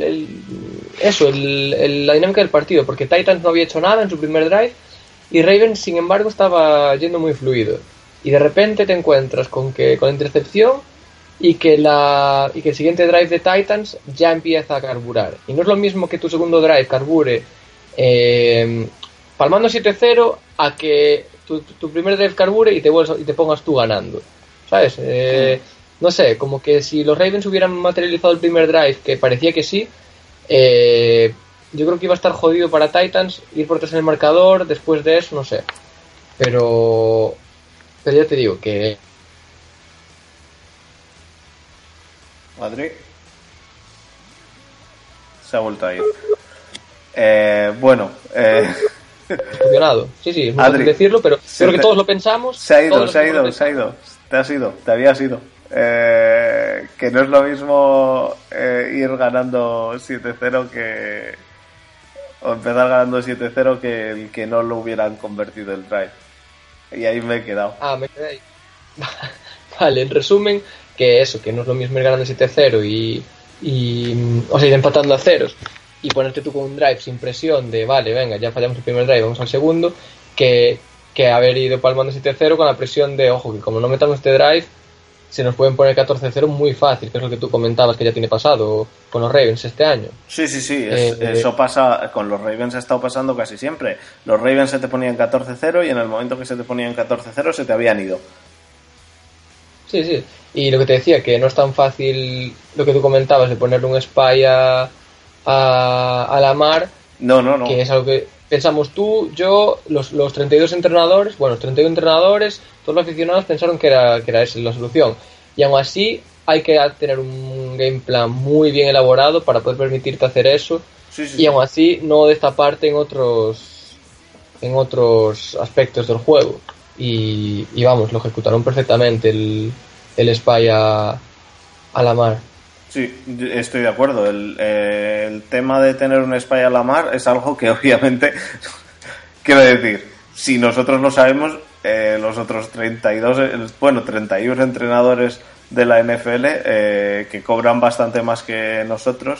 dinámica del partido, porque Titans no había hecho nada en su primer drive y Ravens, sin embargo, estaba yendo muy fluido. Y de repente te encuentras con la intercepción y que el siguiente drive de Titans ya empieza a carburar. Y no es lo mismo que tu segundo drive carbure palmando 7-0 a que tu primer drive carbure y te pongas tú ganando, ¿sabes? No sé, como que si los Ravens hubieran materializado el primer drive, que parecía que sí, yo creo que iba a estar jodido para Titans ir por 3 en el marcador después de eso, no sé. Pero ya te digo que... Adri se ha vuelto a ir. Funcionado. Sí, es muy fácil decirlo, pero creo que todos lo pensamos. Se ha ido. te habías ido. Que no es lo mismo ir ganando 7-0 o empezar ganando 7-0 que el que no lo hubieran convertido el drive. Y ahí me he quedado. Me quedé ahí. Vale, en resumen, que eso, que no es lo mismo ir ganando 7-0 o sea, ir empatando a ceros y ponerte tú con un drive sin presión de, vale, venga, ya fallamos el primer drive, vamos al segundo, que haber ido palmando 7-0 con la presión de, ojo, que como no metamos este drive, se nos pueden poner 14-0 muy fácil, que es lo que tú comentabas que ya tiene pasado con los Ravens este año. Sí, eso pasa, con los Ravens ha estado pasando casi siempre. Los Ravens se te ponían 14-0 y en el momento que se te ponían 14-0 se te habían ido. Sí, y lo que te decía, que no es tan fácil lo que tú comentabas de ponerle un spy a Lamar. No. Que es algo que pensamos tú, yo, los 32 entrenadores, bueno, los 31 entrenadores, todos los aficionados pensaron que era esa la solución. Y aún así hay que tener un game plan muy bien elaborado para poder permitirte hacer eso. Sí. Y aún así no destaparte en otros aspectos del juego. Y vamos, lo ejecutaron perfectamente el spy a Lamar. Sí, estoy de acuerdo. El tema de tener un spy a Lamar es algo que obviamente, quiero decir, si nosotros lo sabemos, los otros 31 entrenadores de la NFL que cobran bastante más que nosotros,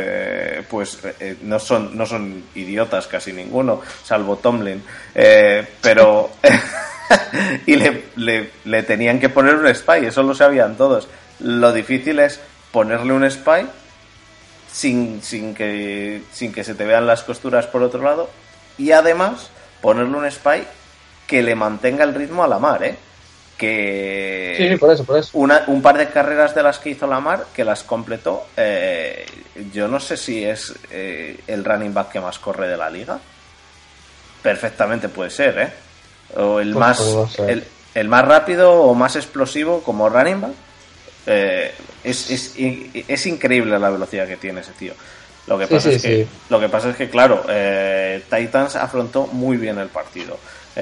no son idiotas casi ninguno, salvo Tomlin, pero y le tenían que poner un spy, eso lo sabían todos. Lo difícil es ponerle un spy sin que se te vean las costuras por otro lado, y además ponerle un spy que le mantenga el ritmo a Lamar, que sí, por eso. Un par de carreras de las que hizo Lamar, que las completó, yo no sé si es el running back que más corre de la liga, perfectamente puede ser, o el más rápido o más explosivo como running back. Es increíble la velocidad que tiene ese tío. Lo que pasa es que claro, Titans afrontó muy bien el partido.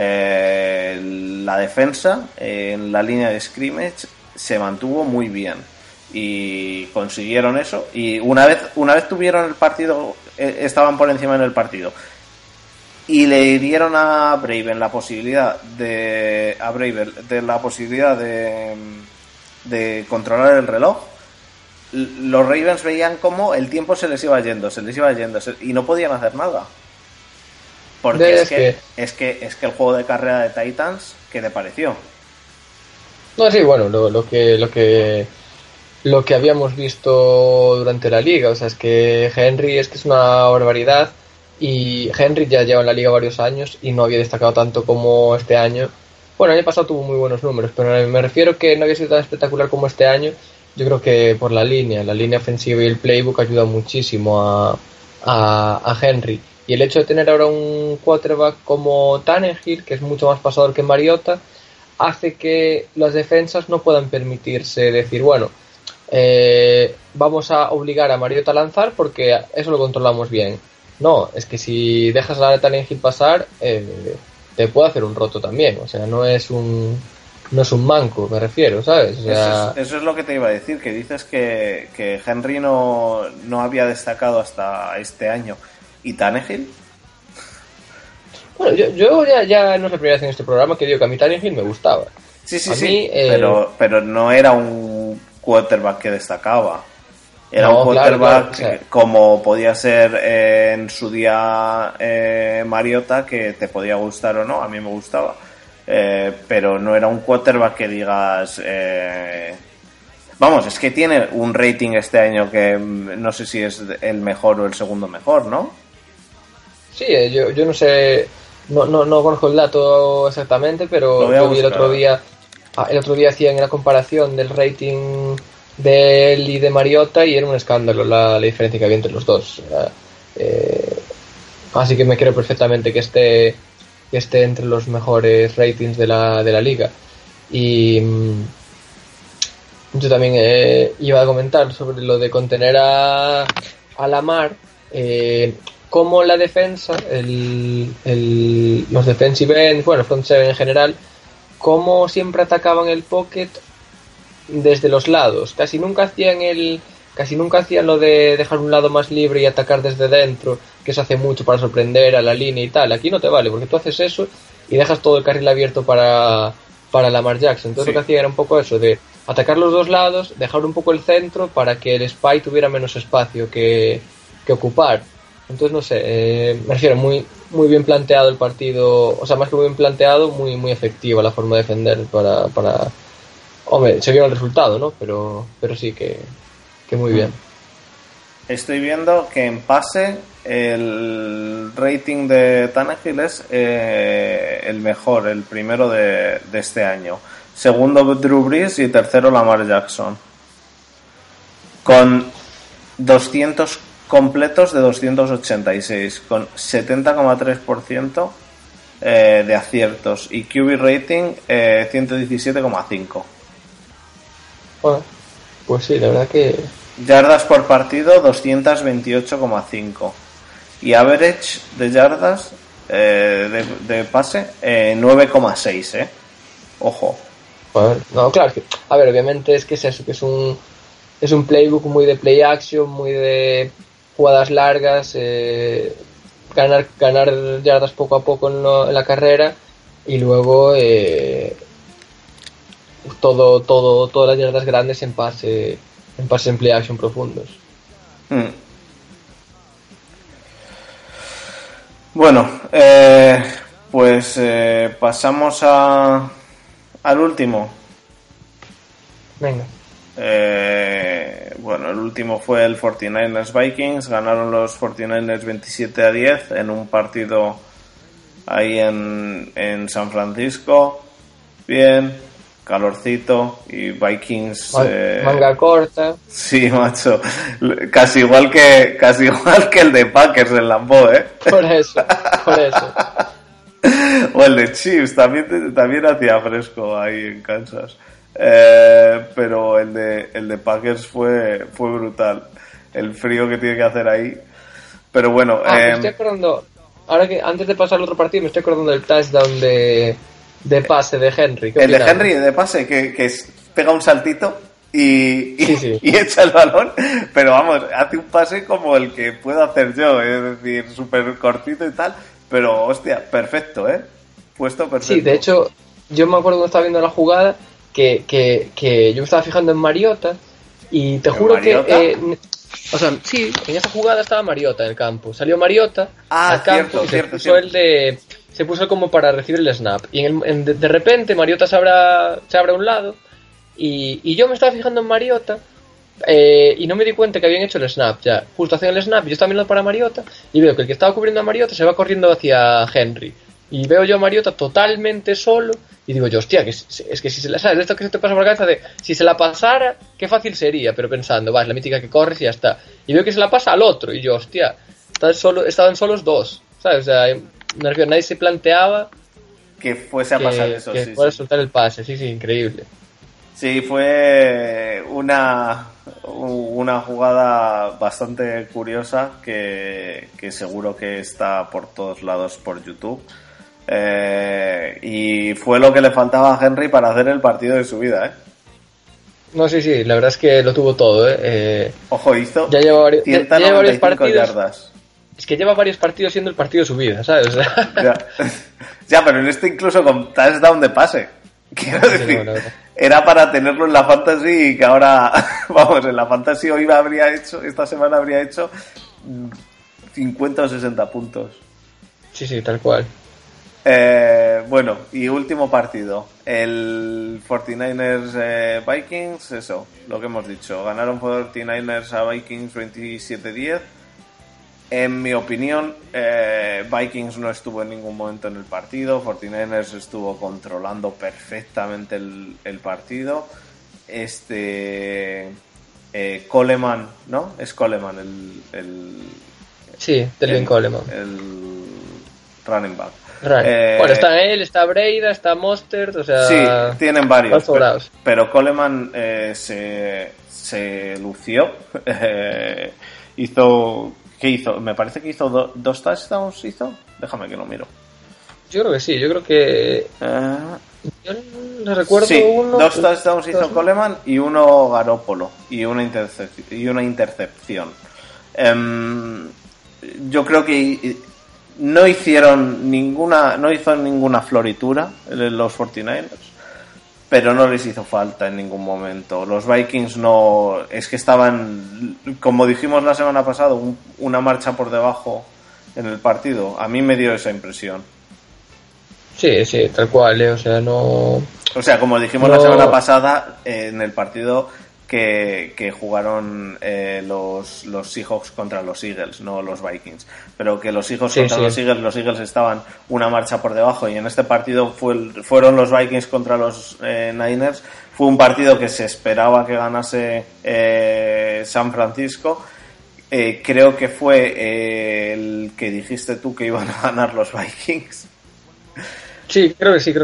La defensa en la línea de scrimmage se mantuvo muy bien y consiguieron eso, y una vez tuvieron el partido, estaban por encima en el partido y le dieron a Braven la posibilidad de controlar el reloj. Los Ravens veían como el tiempo se les iba yendo y no podían hacer nada, porque es que el juego de carrera de Titans, ¿qué te pareció? No, sí, bueno, lo que habíamos visto durante la liga, o sea, es que Henry es una barbaridad, y Henry ya lleva en la liga varios años y no había destacado tanto como este año. Bueno, el año pasado tuvo muy buenos números, pero me refiero que no había sido tan espectacular como este año. Yo creo que por la línea ofensiva y el playbook ayuda muchísimo a Henry. Y el hecho de tener ahora un quarterback como Tannehill, que es mucho más pasador que Mariota, hace que las defensas no puedan permitirse decir, bueno, vamos a obligar a Mariota a lanzar porque eso lo controlamos bien. No, es que si dejas a Tannehill pasar, te puede hacer un roto también. O sea, no es un manco, me refiero, ¿sabes? O sea, eso es lo que te iba a decir, que dices que Henry no había destacado hasta este año. ¿Y Tannehill? Bueno, yo ya no sé, primera vez en este programa que digo que a mí Tannehill me gustaba. Sí, pero no era un quarterback que destacaba. Era un quarterback, claro, como podía ser en su día Mariota, que te podía gustar o no, a mí me gustaba. Pero no era un quarterback que digas... Vamos, es que tiene un rating este año que no sé si es el mejor o el segundo mejor, ¿no? Sí, yo no sé, no conozco el dato exactamente, pero yo vi el otro día hacían la comparación del rating de él y de Mariota y era un escándalo la diferencia que había entre los dos. Así que me creo perfectamente que esté entre los mejores ratings de la liga. Y yo también iba a comentar sobre lo de contener a Lamar, como la defensa, los defensive ends, bueno, front seven en general, cómo siempre atacaban el pocket desde los lados. Casi nunca hacían lo de dejar un lado más libre y atacar desde dentro, que eso hace mucho para sorprender a la línea y tal. Aquí no te vale, porque tú haces eso y dejas todo el carril abierto para Lamar Jackson. Entonces lo que hacía era un poco eso, de atacar los dos lados, dejar un poco el centro para que el spy tuviera menos espacio que ocupar. Entonces, no sé, me refiero, muy bien planteado el partido, o sea, más que muy bien planteado, muy efectiva la forma de defender para... Hombre, se vio el resultado, ¿no? Pero sí que muy bien. Estoy viendo que en pase el rating de Tannehill es el mejor, el primero de este año. Segundo Drew Brees y tercero Lamar Jackson. Con 200 completos de 286, con 70,3% de aciertos y QB rating 117,5. Bueno, pues sí, la verdad que... Yardas por partido 228,5 y average de yardas de pase 9,6, ojo. Bueno, no, claro, a ver, obviamente es eso, que es un playbook muy de play action, muy de jugadas largas, ganar yardas poco a poco en la carrera y luego todas las yardas grandes en pase en play action profundos. Bueno, pues pasamos al último. Venga. Bueno, el último fue el 49ers Vikings. Ganaron los 49ers 27-10 en un partido ahí en San Francisco. Bien, calorcito y Vikings manga corta. Sí, macho, casi igual que el de Packers en Lambeau, Por eso. O el de Chiefs también hacía fresco ahí en Kansas. Pero el de Packers fue brutal, el frío que tiene que hacer ahí. Pero bueno, me estoy acordando, ahora que antes de pasar al otro partido, me estoy acordando del touchdown de pase de Henry. El de Henry de pase que pega un saltito y echa el balón, pero vamos, hace un pase como el que puedo hacer yo, es decir, súper cortito y tal, pero hostia, perfecto, puesto perfecto. Sí, de hecho, yo me acuerdo cuando estaba viendo la jugada que yo me estaba fijando en Mariota y te juro que o sea, sí, en esa jugada estaba Mariota en el campo. Salió Mariota al campo y se puso como para recibir el snap. Y de repente Mariota se abre a un lado y yo me estaba fijando en Mariota y no me di cuenta que habían hecho el snap ya. Justo hacían el snap y yo estaba mirando para Mariota y veo que el que estaba cubriendo a Mariota se va corriendo hacia Henry. Y veo yo a Mariota totalmente solo y digo yo, hostia, es que si se la sabes, esto que se te pasa por la cabeza de si se la pasara, qué fácil sería, pero pensando, es la mítica que corres y ya está. Y veo que se la pasa al otro y yo, hostia, estaban solos dos, ¿sabes? O sea, nadie se planteaba que fuese a pasar eso. Que fuera a soltar el pase, sí, increíble. Sí, fue una jugada bastante curiosa que seguro que está por todos lados por YouTube. Y fue lo que le faltaba a Henry para hacer el partido de su vida, No, sí, la verdad es que lo tuvo todo, Ojo, hizo ya lleva varios partidos, yardas. Es que lleva varios partidos siendo el partido de su vida, ¿sabes? O sea... ya, pero en este incluso con touchdown de pase. Quiero decir, era para tenerlo en la fantasy y que ahora, vamos, en la fantasy esta semana habría hecho 50 o 60 puntos. Sí, tal cual. Bueno, y último partido, el 49ers Vikings, eso, lo que hemos dicho, ganaron 49ers a Vikings 27-10. En mi opinión, Vikings no estuvo en ningún momento en el partido, 49ers estuvo controlando perfectamente el partido. Coleman, ¿no? Es Coleman Sí, Delvin Coleman. El running back. Bueno, está él, está Breida, está Mostert, o sea... Sí, tienen varios, pero Coleman se lució. ¿Qué hizo? Me parece que hizo dos touchdowns, ¿hizo? Déjame que lo miro. Yo creo que sí, yo creo que... no recuerdo sí, uno. 2 touchdowns hizo Coleman y 1 Garoppolo y una intercepción. Yo creo que no hizo ninguna floritura los 49ers, pero no les hizo falta en ningún momento. Los Vikings no, es que estaban, como dijimos la semana pasada, una marcha por debajo en el partido. A mí me dio esa impresión. Sí, tal cual, o sea, no... O sea, como dijimos la semana pasada, en el partido que jugaron los Seahawks contra los Eagles, no los Vikings, pero que los Seahawks contra los Eagles estaban una marcha por debajo, y en este partido fueron los Vikings contra los Niners. Fue un partido que se esperaba que ganase San Francisco. Creo que fue el que dijiste tú que iban a ganar los Vikings. Sí, creo que sí.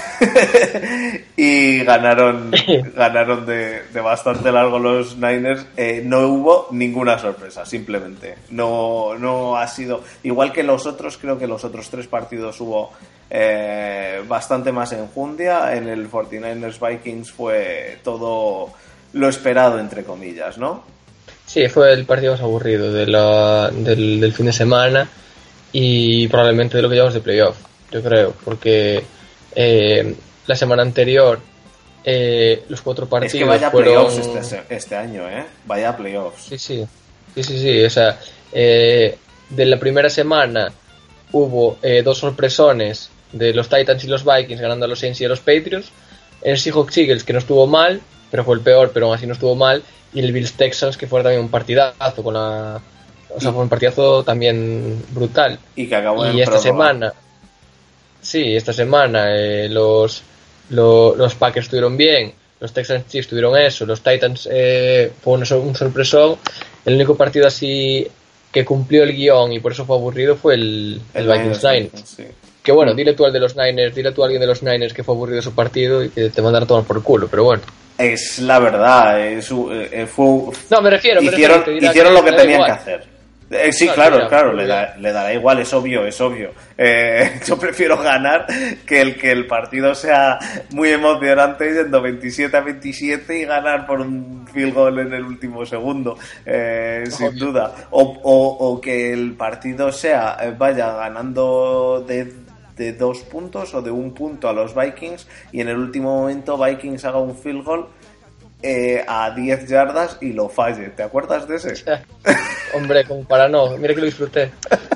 Y ganaron de bastante largo los Niners. No hubo ninguna sorpresa, simplemente. No ha sido... Igual que los otros, creo que los otros 3 partidos hubo bastante más enjundia. En el 49ers Vikings fue todo lo esperado, entre comillas, ¿no? Sí, fue el partido más aburrido del fin de semana y probablemente de lo que llevamos de playoff. Yo creo, porque la semana anterior los 4 partidos. Es que vaya fueron... playoffs este año, vaya playoffs. Sí. O sea, de la primera semana hubo 2 sorpresones de los Titans y los Vikings ganando a los Saints y a los Patriots. El Seahawks Eagles, que no estuvo mal, pero fue el peor, pero aún así no estuvo mal. Y el Bills Texans, que fue también un partidazo fue un partidazo también brutal. Y que acabó en esta semana. Sí, esta semana los Packers estuvieron bien, los Texans sí estuvieron eso, los Titans fue un sorpresón. El único partido así que cumplió el guión y por eso fue aburrido fue el Vikings Niners. Sí. Que bueno, dile tú a alguien de los Niners que fue aburrido su partido y que te mandaron a tomar por culo, pero bueno. Es la verdad, no, me refiero. Hicieron lo que tenían que hacer. Sí, claro, le dará igual, es obvio. Yo prefiero ganar que el partido sea muy emocionante yendo 27-27 y ganar por un field goal en el último segundo, sin duda. O que el partido vaya ganando de 2 puntos o de 1 punto a los Vikings y en el último momento Vikings haga un field goal a 10 yardas y lo falle. ¿Te acuerdas de ese? Hombre, como para no. Mira que lo disfruté.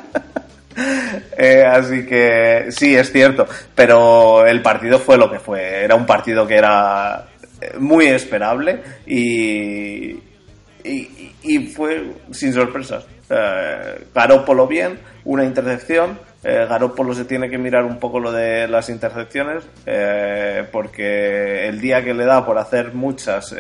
Así que sí, es cierto. Pero el partido fue lo que fue. Era un partido que era muy esperable y fue sin sorpresas. Garoppolo bien, una intercepción. Garoppolo se tiene que mirar un poco lo de las intercepciones, porque el día que le da por hacer muchas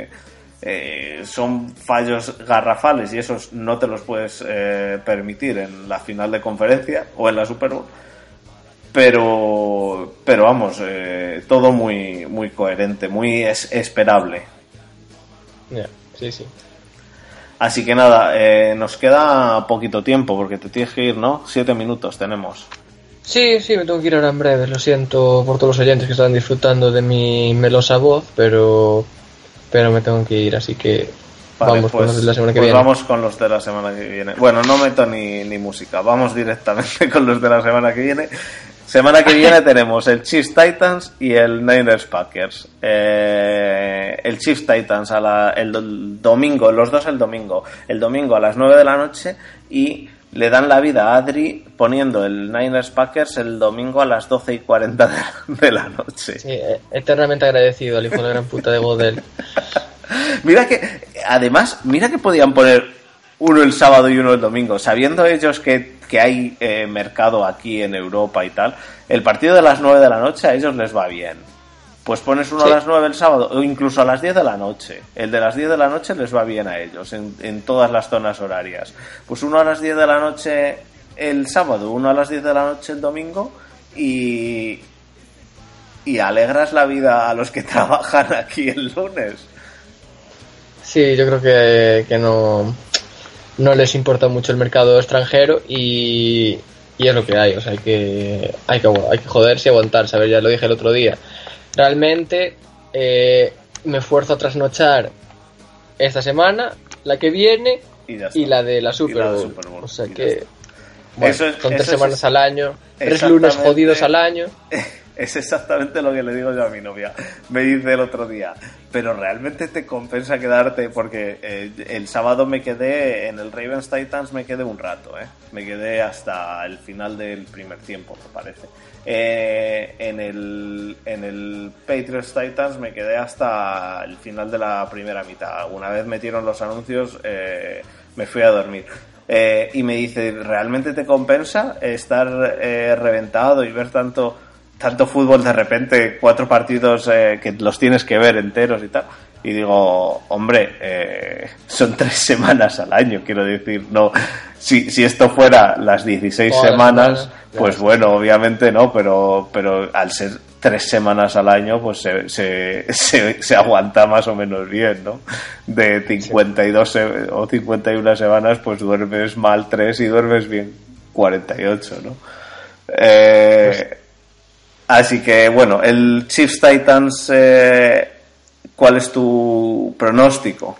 son fallos garrafales y esos no te los puedes permitir en la final de conferencia o en la Super Bowl. Pero vamos, todo muy, muy coherente, muy esperable. Sí. Así que nada, nos queda poquito tiempo porque te tienes que ir, ¿no? 7 minutos tenemos. Sí, me tengo que ir ahora en breve. Lo siento por todos los oyentes que están disfrutando de mi melosa voz, pero me tengo que ir, así que vamos con los de la semana que viene. Vamos con los de la semana que viene. Bueno, no meto ni música, vamos directamente con los de la semana que viene. Semana que viene tenemos el Chiefs Titans y el Niners Packers. El Chiefs Titans el domingo, los dos el domingo a las 9 de la noche, y le dan la vida a Adri poniendo el Niners Packers el domingo a las 12:40 de la noche. Sí, eternamente agradecido al hijo de la gran puta de Godel. Mira que podían poner uno el sábado y uno el domingo, sabiendo ellos que hay mercado aquí en Europa y tal. El partido de las 9 de la noche a ellos les va bien. Pues pones uno a las 9 el sábado, o incluso a las 10 de la noche. El de las 10 de la noche les va bien a ellos, en todas las zonas horarias. Pues uno a las 10 de la noche el sábado, uno a las 10 de la noche el domingo, y alegras la vida a los que trabajan aquí el lunes. Sí, yo creo que no les importa mucho el mercado extranjero y es lo que hay. O sea, hay que joderse y aguantar. ¿Sabes? Ya lo dije el otro día. realmente me esfuerzo a trasnochar esta semana, la que viene y la de la Super Bowl. O sea que bueno, son 3 semanas al año, 3 lunes jodidos al año. Es exactamente lo que le digo yo a mi novia. Me dice el otro día, pero realmente te compensa quedarte, porque el sábado me quedé en el Ravens Titans, me quedé un rato, me quedé hasta el final del primer tiempo, me parece. En el Patriots Titans me quedé hasta el final de la primera mitad. Una vez metieron los anuncios, me fui a dormir. Y me dice, ¿realmente te compensa estar reventado y ver tanto fútbol de repente, 4 partidos que los tienes que ver enteros y tal? Y digo, hombre, son 3 semanas al año, quiero decir, no, si esto fuera las 16 semanas, pues bueno, obviamente no, pero al ser 3 semanas al año, pues se aguanta más o menos bien, ¿no? De 52 o 51 semanas, pues duermes mal 3 y duermes bien 48, ¿no? Así que, bueno, el Chiefs Titans, ¿cuál es tu pronóstico?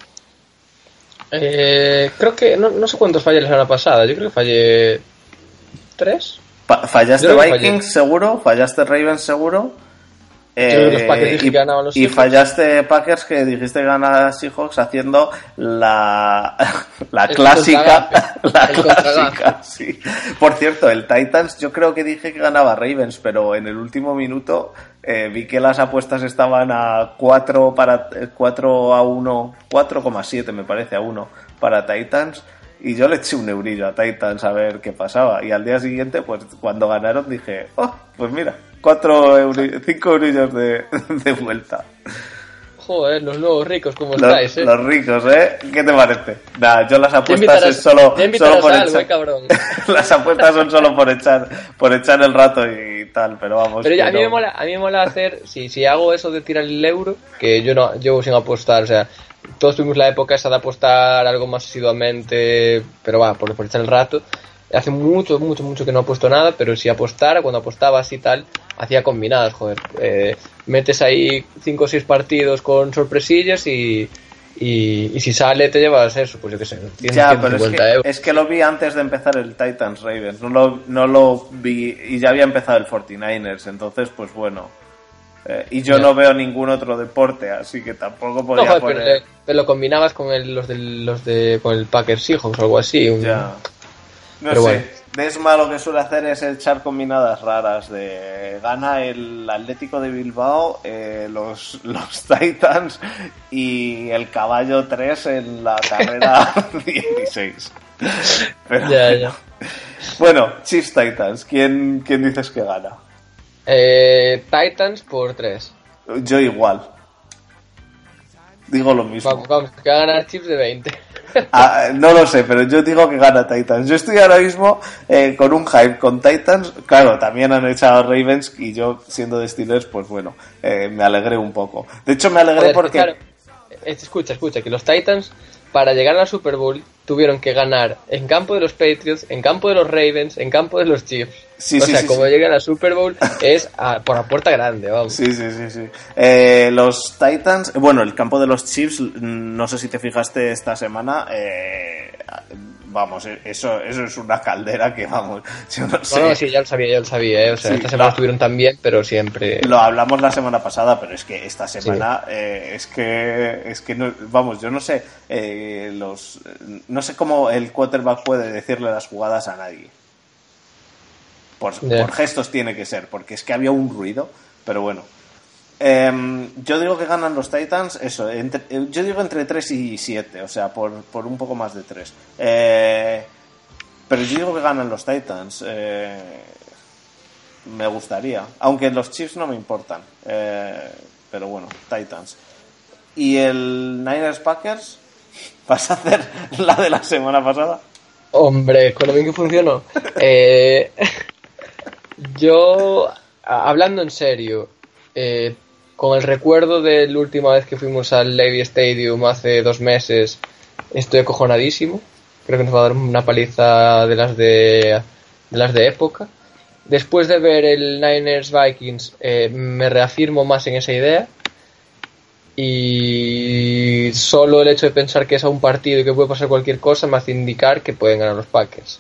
Creo que, no sé cuántos fallé la semana pasada, yo creo que fallé 3. ¿Fallaste Vikings seguro? ¿Fallaste Ravens seguro? Los Packers dije que ganaban los y fallaste Packers, que dijiste que ganaba Seahawks haciendo la clásica, sí. Por cierto, el Titans, yo creo que dije que ganaba Ravens, pero en el último minuto vi que las apuestas estaban a 4 a 1, 4,7 me parece a 1 para Titans. Y yo le eché un eurillo a Titans a ver qué pasaba. Y al día siguiente, pues cuando ganaron, dije, pues mira, 5 eurillos de vuelta. Joder, los nuevos ricos, ¿cómo estáis, Los ricos, ¿Qué te parece? Nada, yo las apuestas es solo por echar. Cabrón. Las apuestas son solo por echar el rato y tal, pero vamos. Pero ya, a mí me mola hacer, si hago eso de tirar el euro, que yo no llevo sin apostar, o sea, todos tuvimos la época esa de apostar algo más asiduamente, pero va, por echar el rato. Hace mucho que no apuesto nada, pero si apostara, cuando apostaba así tal, hacía combinadas, joder. Metes ahí 5 o 6 partidos con sorpresillas y si sale te llevas eso, pues yo qué sé, tienes ya, pero euros. Es que lo vi antes de empezar el Titans Ravens, no lo vi y ya había empezado el 49ers, entonces pues bueno. Y yo no veo ningún otro deporte, así que tampoco podía poner. Pero lo combinabas con los de con el Packers Seahawks o algo así. Ya. No pero sé. bueno. Desma lo que suele hacer es echar combinadas raras de gana el Atlético de Bilbao, los Titans y el caballo 3 en la carrera 16. Pero, ya. Bueno, Chiefs Titans, ¿quién dices que gana? Titans por 3. Yo igual. Digo lo mismo. Vamos, que va a ganar Chiefs de 20. No lo sé, pero yo digo que gana Titans. Yo estoy ahora mismo con un hype con Titans. Claro, también han echado Ravens y yo, siendo de Steelers, pues bueno, me alegré un poco. De hecho, me alegré porque... Claro, escucha, que los Titans, para llegar a la Super Bowl, tuvieron que ganar en campo de los Patriots, en campo de los Ravens, en campo de los Chiefs. Como lleguen a la Super Bowl es por la puerta grande, vamos. Sí. Los Titans, bueno, el campo de los Chiefs, no sé si te fijaste esta semana, vamos, eso es una caldera que, vamos, yo no sé. No, sí, ya lo sabía, o sea, sí, esta semana estuvieron tan bien, pero siempre... Lo hablamos la semana pasada, pero es que esta semana, es que no, vamos, yo no sé, no sé cómo el quarterback puede decirle las jugadas a nadie. Por gestos tiene que ser, porque es que había un ruido, pero bueno. Yo digo que ganan los Titans, eso, yo digo entre 3 y 7, o sea, por un poco más de 3. Pero yo digo que ganan los Titans, me gustaría, aunque los Chiefs no me importan, pero bueno, Titans. ¿Y el Niners Packers? ¿Vas a hacer la de la semana pasada? Hombre, con lo bien que funcionó. Yo, hablando en serio, con el recuerdo de la última vez que fuimos al Levi Stadium hace 2 meses, estoy acojonadísimo. Creo que nos va a dar una paliza de las de época. después de ver el Niners Vikings, me reafirmo más en esa idea. Y solo el hecho de pensar que es a un partido y que puede pasar cualquier cosa me hace indicar que pueden ganar los Packers.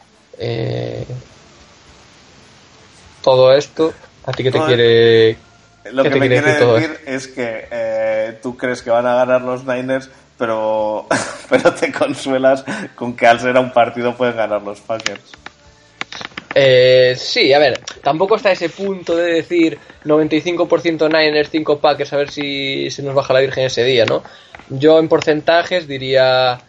Todo esto, ¿a ti qué te quiere? Lo que me quiere decir es que tú crees que van a ganar los Niners, pero te consuelas con que al ser a un partido pueden ganar los Packers. Sí, a ver, tampoco está ese punto de decir 95% Niners, 5 Packers, a ver si se nos baja la virgen ese día, ¿no? Yo en porcentajes diría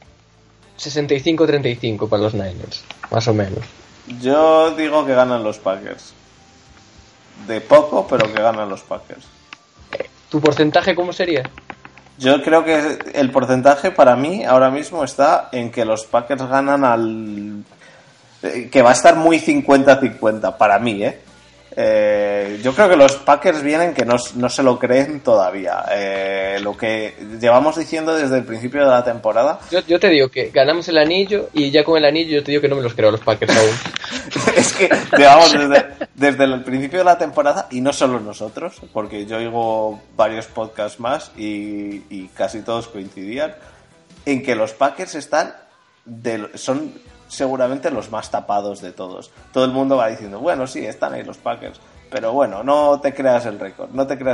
65-35 para los Niners, más o menos. Yo digo que ganan los Packers. De poco, pero que ganan los Packers. ¿Tu porcentaje cómo sería? Yo creo que el porcentaje para mí ahora mismo está en que los Packers ganan que va a estar muy 50-50 para mí, yo creo que los Packers vienen que no se lo creen todavía. Lo que llevamos diciendo desde el principio de la temporada. Yo te digo que ganamos el anillo y ya con el anillo yo te digo que no me los creo a los Packers aún. Es que llevamos desde el principio de la temporada, y no solo nosotros, porque yo oigo varios podcasts más y casi todos coincidían en que los Packers son seguramente los más tapados de todos. Todo el mundo va diciendo, bueno, sí, están ahí los Packers, pero bueno, no te creas el récord.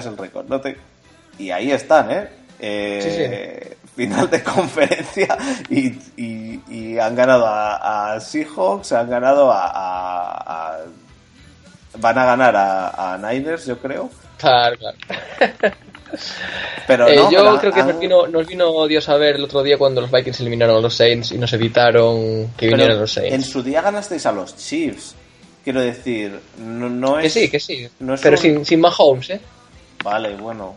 Y ahí están, Sí. Final de conferencia y han ganado a Seahawks, han ganado van a ganar a Niners, yo creo. Claro. Pero yo creo que nos vino Dios a ver el otro día cuando los Vikings eliminaron a los Saints y nos evitaron que vinieran los Saints. En su día ganasteis a los Chiefs. Quiero decir, no es... Que sí. No es pero sin Mahomes, ¿eh? Vale, bueno.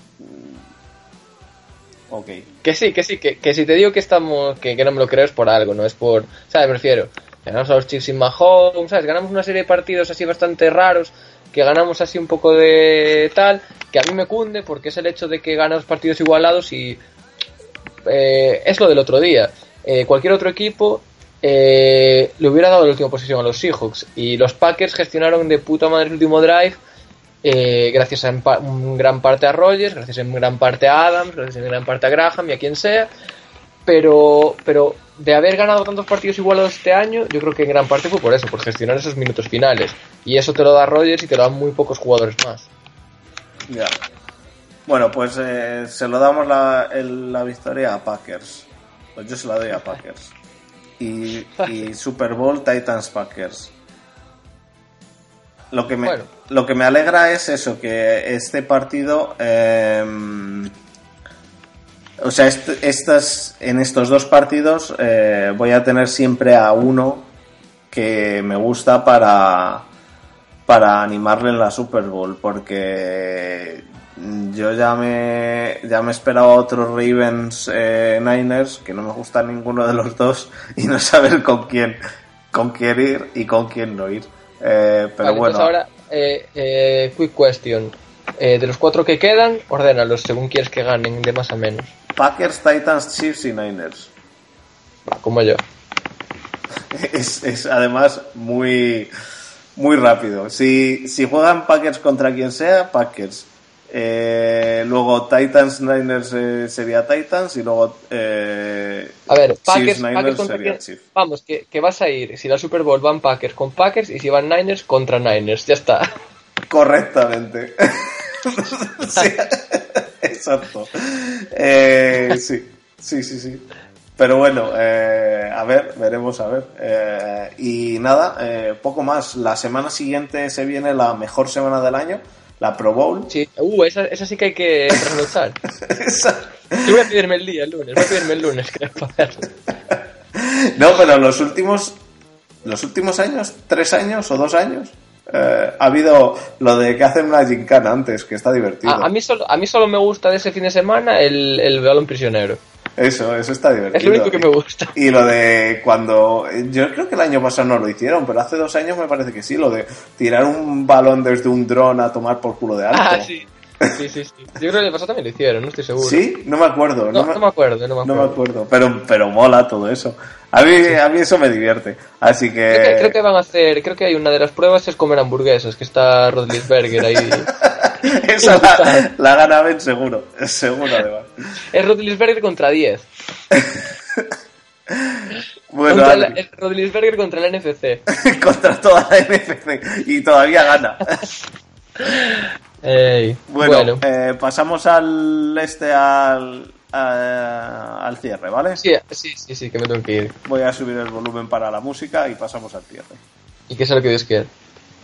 Ok. Que sí. Que si te digo que que no me lo creo es por algo, no es por... ¿Sabes? Me refiero. Ganamos a los Chiefs sin Mahomes, ¿sabes? Ganamos una serie de partidos así bastante raros, que ganamos así un poco de tal, que a mí me cunde porque es el hecho de que ganan los partidos igualados y es lo del otro día. Cualquier otro equipo le hubiera dado la última posición a los Seahawks y los Packers gestionaron de puta madre el último drive, gracias en gran parte a Rodgers, gracias en gran parte a Adams, gracias en gran parte a Graham y a quien sea, pero de haber ganado tantos partidos igualados este año, yo creo que en gran parte fue por eso, por gestionar esos minutos finales. Y eso te lo da Rodgers y te lo dan muy pocos jugadores más. Ya. Bueno, pues se lo damos la victoria a Packers. Pues yo se la doy a Packers. Y Super Bowl Titans Packers. Lo que me alegra es eso, que este partido... O sea, en estos dos partidos voy a tener siempre a uno que me gusta para animarle en la Super Bowl, porque yo ya me esperaba otros Ravens Niners, que no me gusta ninguno de los dos, y no saber con quién ir y con quién no ir. Pero vale, bueno. Ahora, quick question. De los 4 que quedan, ordénalos según quieres que ganen, de más a menos. Packers, Titans, Chiefs y Niners. Como yo. Es además muy rápido. Si juegan Packers contra quien sea, Packers. Luego Titans, Niners sería Titans. Y luego a ver, Packers contra sería Chiefs. Vamos, que vas a ir. Si la Super Bowl van Packers con Packers y si van Niners contra Niners. Ya está. Correctamente. Sí, exacto. Sí. Pero bueno, a ver, veremos a ver. Y nada, poco más. La semana siguiente se viene la mejor semana del año, la Pro Bowl. Sí, esa sí que hay que trasnochar. Yo voy a pedirme el día el lunes, creo, para verlo. No, pero los últimos años, 3 años o 2 años, ha habido lo de que hacen una gincana antes, que está divertido. A mí solo me gusta de ese fin de semana el balón prisionero. Eso está divertido. Es lo único que me gusta. Y lo de cuando... Yo creo que el año pasado no lo hicieron, pero hace 2 años me parece que sí, lo de tirar un balón desde un dron a tomar por culo de alto. Ah, sí. Sí. Yo creo que el pasado también lo hicieron, no estoy seguro. ¿Sí? No me acuerdo. No me acuerdo. No me acuerdo, pero mola todo eso. A mí eso me divierte. Así que... Creo que van a hacer... Creo que hay una de las pruebas es comer hamburguesas, que está Rodlisberger ahí. Esa la gana Ben seguro además. Es Rodlisberger contra 10. Bueno, el Rodlisberger contra el NFC. Contra toda la NFC y todavía gana. Bueno. Pasamos al cierre, ¿vale? Sí, que me tengo que ir. Voy a subir el volumen para la música y pasamos al cierre. Y que sea lo que Dios quiera.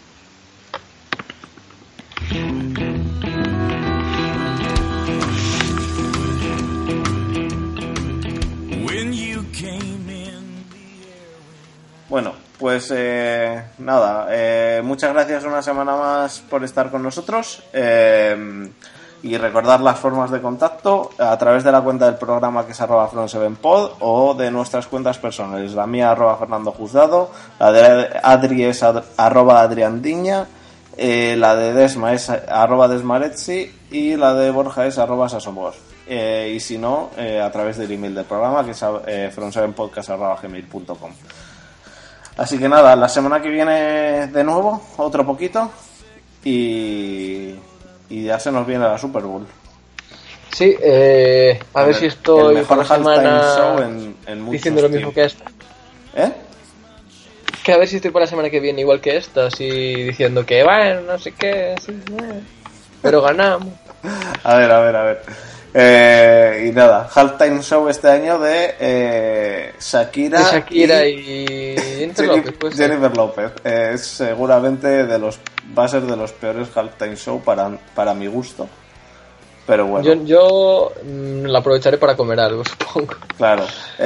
Bueno, pues nada, muchas gracias una semana más por estar con nosotros y recordar las formas de contacto a través de la cuenta del programa que es @front7pod o de nuestras cuentas personales, la mía @FernandoJuzgado, la de Adri es @Adriandiña, la de Desma es @Desmaretsi y la de Borja es @Sasomos. Y si no, a través del email del programa que es front7podcast@gmail.com. Así que nada, la semana que viene de nuevo, otro poquito y ya se nos viene la Super Bowl. Sí, a ver si estoy el mejor por la semana show en muchos diciendo lo mismo tiempos. que esta. Que a ver si estoy por la semana que viene igual que esta, así diciendo que bueno, no sé qué, así, pero ganamos. A ver. Y nada, halftime show este año de Shakira y Jennifer López. Seguramente va a ser de los peores halftime show para mi gusto. Pero bueno. Yo la aprovecharé para comer algo, supongo. Claro.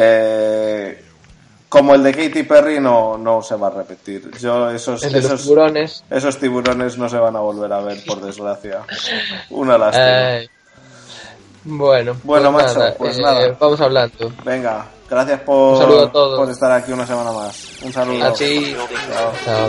Como el de Katy Perry no se va a repetir. Los tiburones. Esos tiburones no se van a volver a ver, por desgracia. Una lástima. Bueno, macho, nada. Vamos hablando. Venga, gracias un saludo a todos. por estar aquí una semana más. Un saludo. A ti. Chao.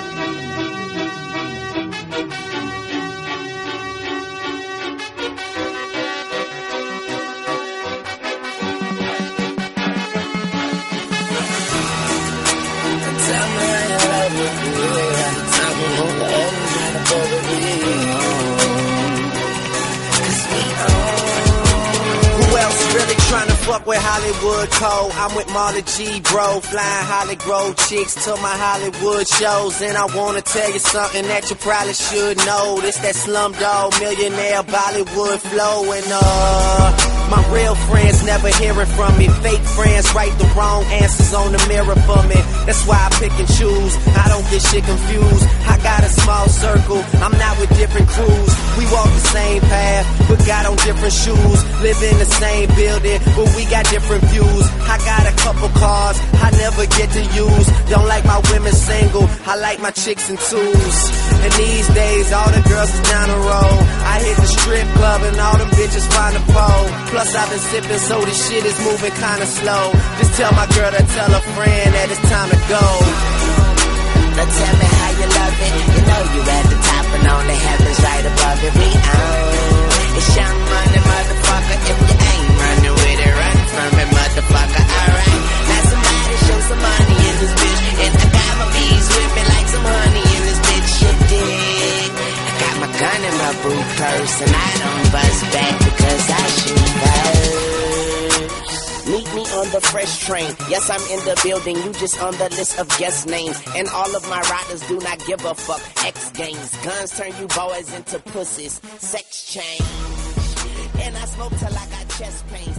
Trying to fuck with Hollywood Cole. I'm with Marla G, bro. Flying Hollywood chicks to my Hollywood shows. And I wanna tell you something that you probably should know. This that Slumdog Millionaire Bollywood flow. And my real friends never hearing from me. Fake friends write the wrong answers on the mirror for me. That's why I pick and choose. I don't get shit confused. I got a small circle. I'm not with different crews. We walk the same path, but got on different shoes. Live in the same building, but we got different views. I got a couple cars I never get to use. Don't like my women single, I like my chicks in twos. And these days all the girls is down the road. I hit the strip club and all them bitches find a pole. Plus I've been sipping so this shit is moving kinda slow. Just tell my girl to tell a friend that it's time to go. Now tell me how you love it. You know you at the top and only heaven's right above it. We own. It's Young Money, motherfucker. If you ain't running with it, run from it, motherfucker. Alright. Now somebody show some money in this bitch. And I got my bees with me like some honey in this bitch. You dig? I got my gun in my boot purse and I don't bust back because I shoot first. Meet me on the fresh train. Yes, I'm in the building. You just on the list of guest names. And all of my riders do not give a fuck. X Games. Guns turn you boys into pussies. Sex change. And I smoke till I got chest pain.